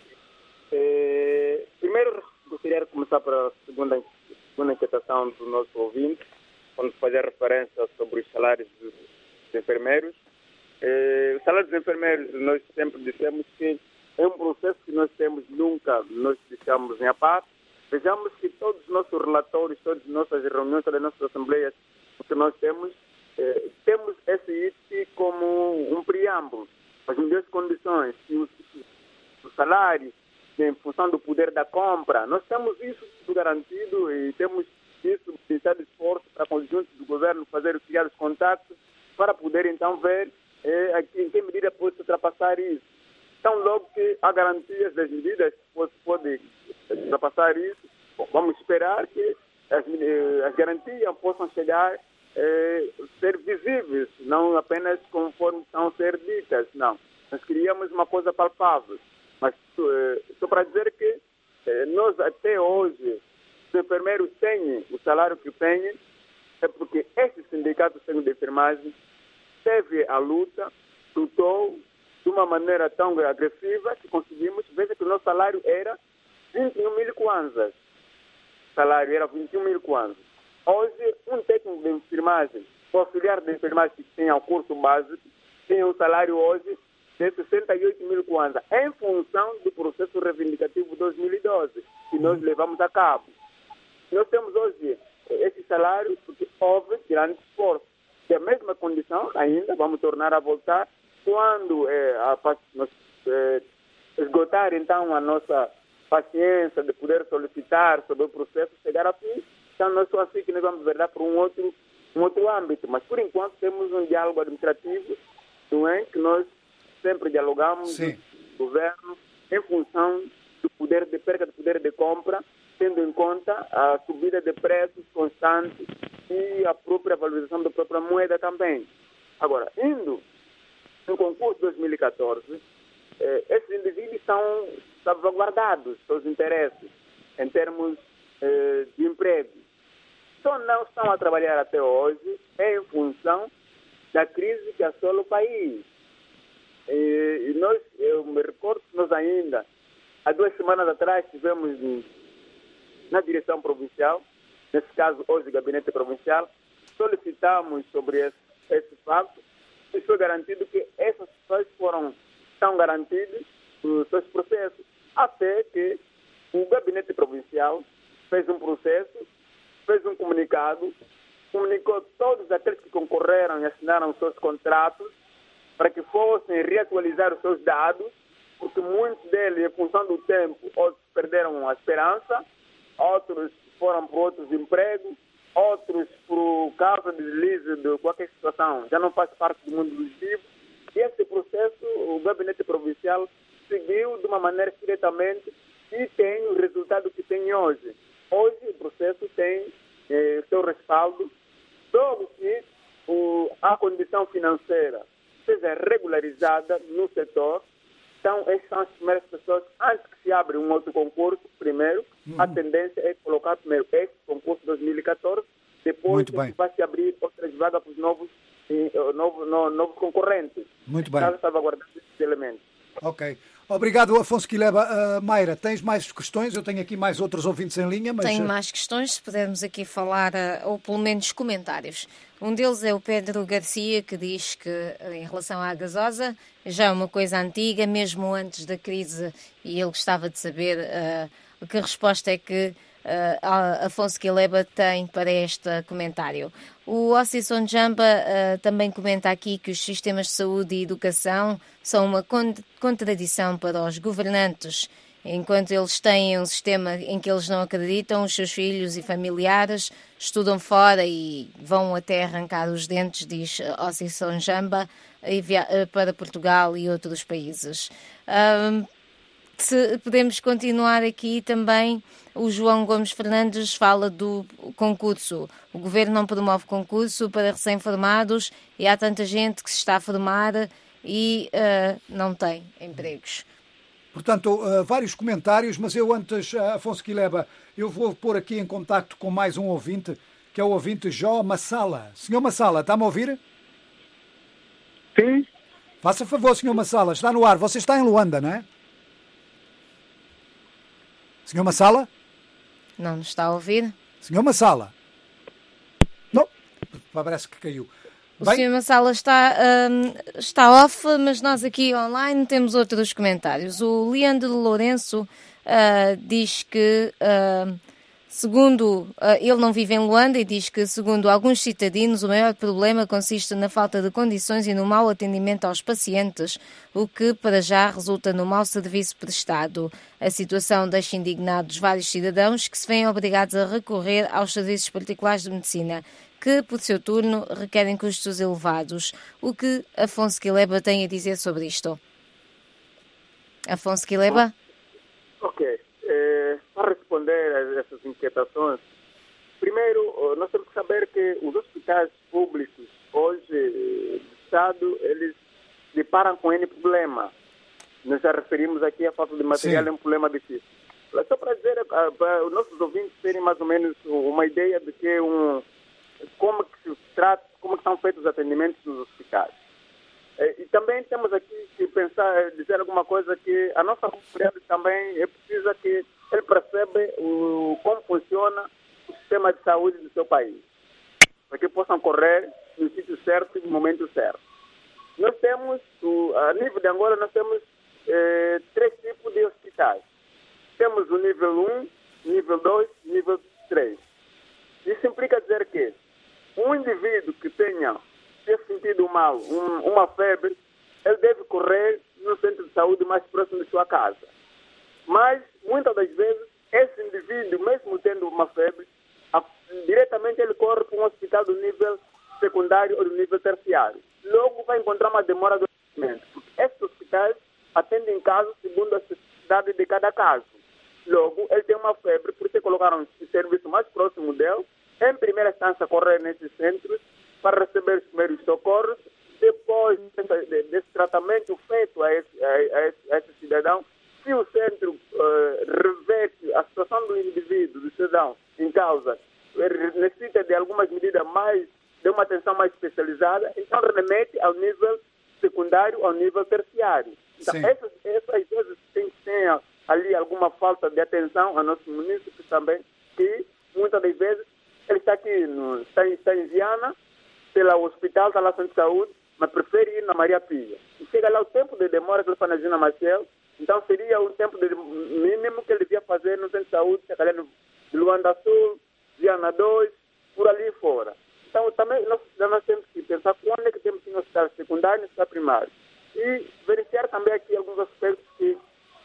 Okay. Primeiro, gostaria de começar para a segunda inquietação do nosso ouvinte, quando fazer referência sobre os salários dos enfermeiros. Os salários dos enfermeiros, nós sempre dissemos que é um processo que nós nunca nos deixamos em a parte. Vejamos que todos os nossos relatórios, todas as nossas reuniões, todas as nossas assembleias que nós temos esse item como um preâmbulo. As melhores condições, o salário, em função do poder da compra, nós temos isso tudo garantido e temos isso, necessidade de esforço para conjunto do governo criar os contatos para poder então ver em que medida pode ultrapassar isso. Então, logo que há garantias das medidas que pode ultrapassar isso, vamos esperar que as garantias possam chegar ser visíveis, não apenas conforme estão a ser ditas, não. Nós queríamos uma coisa palpável. Mas só para dizer que nós até hoje, os enfermeiros têm o salário que têm, é porque esse sindicato de enfermagem teve a lutou de uma maneira tão agressiva que conseguimos. Veja que o nosso salário era 21 mil kwanzas. O salário era 21 mil kwanzas. Hoje, um técnico de enfermagem, o auxiliar de enfermagem que tem ao curso básico, tem um salário hoje de 68 mil kwanzas, em função do processo reivindicativo 2012, que nós levamos a cabo. Nós temos hoje esse salário porque houve grande esforço. E a mesma condição ainda vamos tornar a voltar quando nós esgotar então a nossa paciência de poder solicitar sobre o processo chegar a fim. Então nós só assim que nós vamos verdade para um outro âmbito. Mas por enquanto temos um diálogo administrativo, não é? Que nós sempre dialogamos com o governo em função do poder de perca do poder de compra, tendo em conta a subida de preços constante e a própria valorização da própria moeda também. Agora, indo no concurso de 2014, esses indivíduos são salvaguardados, seus interesses, em termos de emprego. Só não estão a trabalhar até hoje em função da crise que assola o país. E eu me recordo que nós ainda, há 2 semanas atrás, tivemos na direção provincial, nesse caso hoje gabinete provincial, solicitamos sobre esse fato e foi garantido que essas pessoas estão garantidas nos seus processos, até que o gabinete provincial fez um processo, fez um comunicado, comunicou todos aqueles que concorreram e assinaram os seus contratos para que fossem reatualizar os seus dados, porque muitos deles, em função do tempo, outros perderam a esperança, outros foram para outros empregos, outros por causa de deslize de qualquer situação, já não faz parte do mundo dos vivos. E esse processo, o gabinete provincial seguiu de uma maneira diretamente e tem o resultado que tem hoje. Hoje o processo tem seu respaldo, logo que a condição financeira seja regularizada no setor. Então, essas são as primeiras pessoas, antes que se abra um outro concurso, primeiro, a tendência é colocar primeiro esse concurso 2014, depois vai se abrir outras vagas para os novos concorrentes. Muito bem. Para salvaguardar esses elementos. Ok. Obrigado, Afonso Quileba. Mayra, tens mais questões? Eu tenho aqui mais outros ouvintes em linha. Mas... Tenho mais questões, se pudermos aqui falar, ou pelo menos comentários. Um deles é o Pedro Garcia, que diz que, em relação à gasosa, já é uma coisa antiga, mesmo antes da crise, e ele gostava de saber que resposta é que Afonso Quileba tem para este comentário. O Ossison Jamba também comenta aqui que os sistemas de saúde e educação são uma contradição para os governantes. Enquanto eles têm um sistema em que eles não acreditam, os seus filhos e familiares estudam fora e vão até arrancar os dentes, diz Ossison Jamba, para Portugal e outros países. Se podemos continuar aqui também, o João Gomes Fernandes fala do concurso. O governo não promove concurso para recém-formados e há tanta gente que se está a formar e não tem empregos. Portanto, vários comentários, mas eu antes, Afonso Quileba, eu vou pôr aqui em contacto com mais um ouvinte, que é o ouvinte Jó Massala. Senhor Massala, está-me a ouvir? Sim. Faça favor, senhor Massala, está no ar. Você está em Luanda, não é? Senhor Massala? Não nos está a ouvir? Senhor Massala? Não, parece que caiu. O senhor Massala está off, mas nós aqui online temos outros comentários. O Leandro Lourenço diz que, segundo ele não vive em Luanda, e diz que, segundo alguns cidadãos, o maior problema consiste na falta de condições e no mau atendimento aos pacientes, o que, para já, resulta no mau serviço prestado. A situação deixa indignados vários cidadãos que se veem obrigados a recorrer aos serviços particulares de medicina, que, por seu turno, requerem custos elevados. O que Afonso Quileba tem a dizer sobre isto? Afonso Quileba? Ok. Para responder a essas inquietações, primeiro, nós temos que saber que os hospitais públicos, hoje, do Estado, eles deparam com N problema. Nós já referimos aqui a falta de material, é um problema difícil. Só para dizer, para os nossos ouvintes terem mais ou menos uma ideia de que como que se trata, como que são feitos os atendimentos nos hospitais. E também temos aqui que pensar, dizer alguma coisa que a nossa comunidade também precisa que ele perceba como funciona o sistema de saúde do seu país, para que possam correr no sítio certo e no momento certo. Nós temos, a nível de Angola, nós temos 3 tipos de hospitais. Temos o nível 1, nível 2 e nível 3. Isso implica dizer que um indivíduo que tenha sentido mal, uma febre, ele deve correr no centro de saúde mais próximo de sua casa. Mas, muitas das vezes, esse indivíduo, mesmo tendo uma febre, diretamente ele corre para um hospital do nível secundário ou do nível terciário. Logo vai encontrar uma demora do atendimento, porque esses hospitais atendem casos segundo a necessidade de cada caso. Logo, ele tem uma febre, por isso colocaram o serviço mais próximo dele, em primeira instância correr nesses centros para receber os primeiros socorros. Depois desse tratamento feito a esse cidadão, se o centro reverte a situação do indivíduo, do cidadão em causa, necessita de algumas medidas mais, de uma atenção mais especializada, então remete ao nível secundário, ao nível terciário. Então, essas vezes tem ali alguma falta de atenção a nossos municípios também, que muitas das vezes ele está aqui, está em Viana, pelo hospital, está lá no centro de saúde, mas prefere ir na Maria Pia. E chega lá o tempo de demora que ele faz na Gina Marcel, então seria o tempo mínimo que ele devia fazer no centro de saúde, chega ali no Luanda Sul, Viana 2, por ali fora. Então também nós temos que pensar quando é que temos que ir no hospital secundário e no hospital primário. E verificar também aqui alguns aspectos que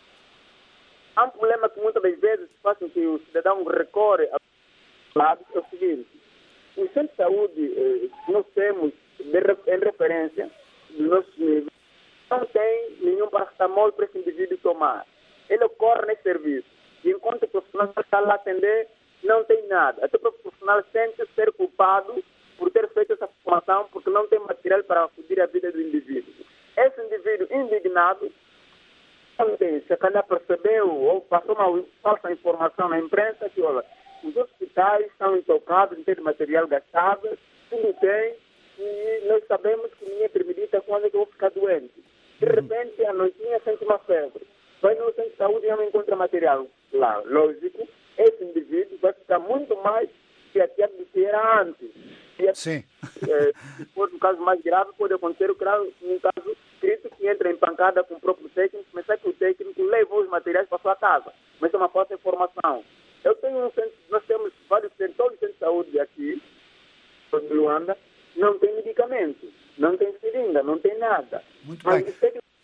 há um problema que muitas das vezes faz com que o cidadão recorre a é o seguinte: o centro de saúde nós temos em referência dos nossos níveis, não tem nenhum paracetamol para esse indivíduo tomar. Ele ocorre nesse serviço. E enquanto o profissional está lá a atender, não tem nada. Até o profissional sente ser culpado por ter feito essa formação, porque não tem material para acudir à vida do indivíduo. Esse indivíduo indignado, se a calhar percebeu ou passou uma falsa informação na imprensa que, olha, os hospitais estão intocados, não tem material gastado, tudo tem, e nós sabemos que ninguém permite quando é que eu vou ficar doente. De repente, a noitinha sente uma febre. Vai no centro de saúde e não encontra material lá. Lógico, esse indivíduo vai ficar muito mais chateado do que era antes. Sim. Se for um caso mais grave, pode acontecer um caso crítico que entra em pancada com o próprio técnico, mas é que o técnico levou os materiais para a sua casa. Mas é uma falsa informação. Nós temos vários centros, todos os centros de saúde aqui, de Luanda, não tem medicamento, não tem seringa, não tem nada. Muito mas bem.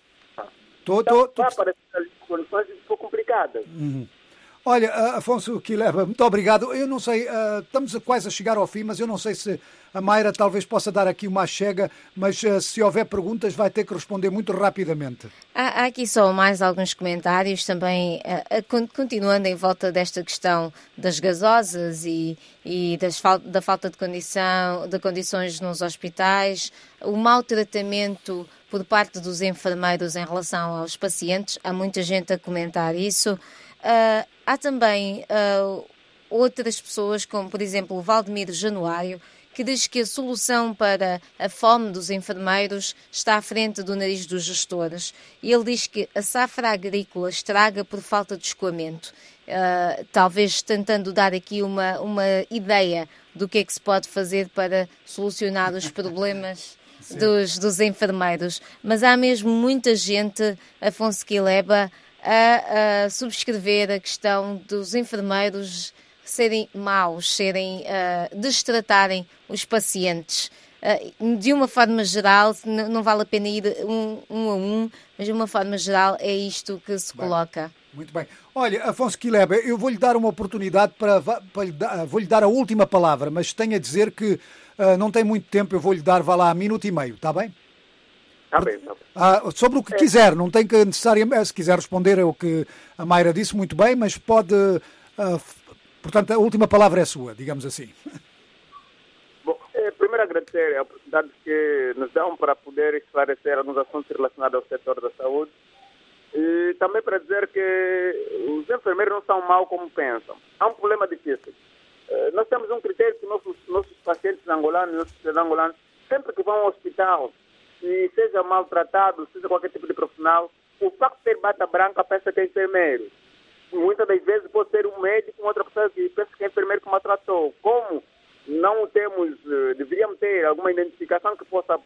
Para as condições ficou complicadas. Olha, Afonso Quileba, muito obrigado. Eu não sei, estamos quase a chegar ao fim, mas eu não sei se a Mayra talvez possa dar aqui uma chega, mas se houver perguntas vai ter que responder muito rapidamente. Há aqui só mais alguns comentários também, continuando em volta desta questão das gasosas e da falta de condições nos hospitais, o mau tratamento por parte dos enfermeiros em relação aos pacientes. Há muita gente a comentar isso. Há também outras pessoas, como por exemplo o Valdemiro Januário, que diz que a solução para a fome dos enfermeiros está à frente do nariz dos gestores. E ele diz que a safra agrícola estraga por falta de escoamento. Talvez tentando dar aqui uma ideia do que é que se pode fazer para solucionar os problemas dos enfermeiros. Mas há mesmo muita gente, Afonso Quileba, a subscrever a questão dos enfermeiros serem maus, destratarem os pacientes. De uma forma geral, não vale a pena ir um a um, mas de uma forma geral é isto que se coloca. Muito bem. Olha, Afonso Quileba, eu vou-lhe dar uma oportunidade vou-lhe dar a última palavra, mas tenho a dizer que não tem muito tempo, eu vou-lhe dar, vá lá, 1 minuto e meio, está bem? Está bem. Sobre o que quiser, não tem que necessariamente, se quiser responder o que a Mayra disse, muito bem, mas pode, portanto, a última palavra é sua, digamos assim. Bom, primeiro agradecer a oportunidade que nos dão para poder esclarecer alguns assuntos relacionados ao setor da saúde e também para dizer que os enfermeiros não são maus como pensam. Há um problema difícil. Nós temos um critério que nossos pacientes angolanos, nossos cidadãos angolanos, sempre que vão ao hospital, se seja maltratado, seja qualquer tipo de profissional, o facto de ter bata branca pensa que é enfermeiro. Muitas das vezes pode ser um médico, outra pessoa que pensa que é enfermeiro que maltratou. Como não temos, deveríamos ter alguma identificação que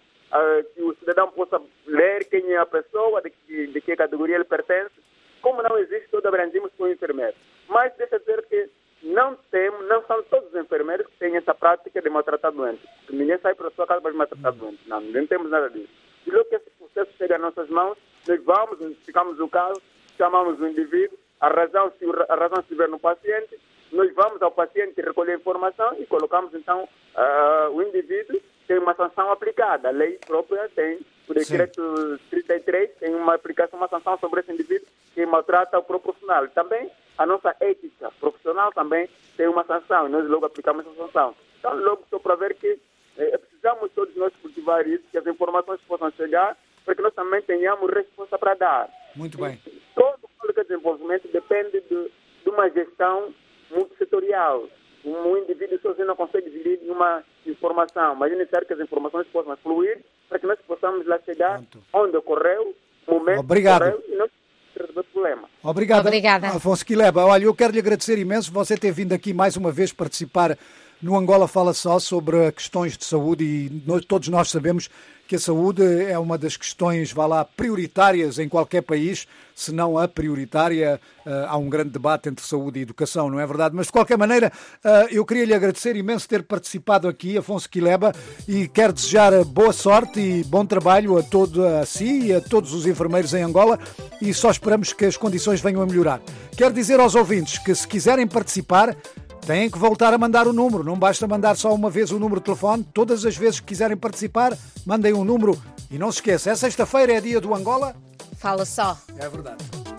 o cidadão possa ler quem é a pessoa, de que categoria ele pertence. Como não existe, todos abrangimos com o enfermeiro. Mas deixa dizer que não são todos os enfermeiros que têm essa prática de maltratar doentes. Ninguém sai para a sua casa para maltratar doentes. Não temos nada disso. E logo que esse processo chega às nossas mãos, nós vamos, identificamos o caso, chamamos o indivíduo, a razão se estiver no paciente, nós vamos ao paciente recolher informação e colocamos então o indivíduo, tem uma sanção aplicada. A lei própria tem, o decreto 33, tem uma aplicação, uma sanção sobre esse indivíduo que maltrata o próprio profissional. Também a nossa ética profissional também tem uma sanção e nós logo aplicamos essa sanção. Então, logo só para ver que precisamos todos nós cultivar isso, que as informações possam chegar, para que nós também tenhamos resposta para dar. Muito bem. Todo o desenvolvimento depende de uma gestão multissetorial. Um indivíduo sozinho não consegue gerir uma informação, mas é necessário que as informações possam fluir para que nós possamos lá chegar onde ocorreu, o momento ocorreu e nós resolver o problema. Obrigada. Afonso Quileba. Olha, eu quero lhe agradecer imenso você ter vindo aqui mais uma vez participar no Angola Fala Só sobre questões de saúde e todos nós sabemos que a saúde é uma das questões, prioritárias em qualquer país, se não a prioritária. Há um grande debate entre saúde e educação, não é verdade? Mas, de qualquer maneira, eu queria lhe agradecer imenso ter participado aqui, Afonso Quileba, e quero desejar boa sorte e bom trabalho a si e a todos os enfermeiros em Angola e só esperamos que as condições venham a melhorar. Quero dizer aos ouvintes que, se quiserem participar, têm que voltar a mandar o número, não basta mandar só uma vez o número de telefone, todas as vezes que quiserem participar, mandem um número e não se esqueça, sexta-feira é dia do Angola Fala Só. É verdade.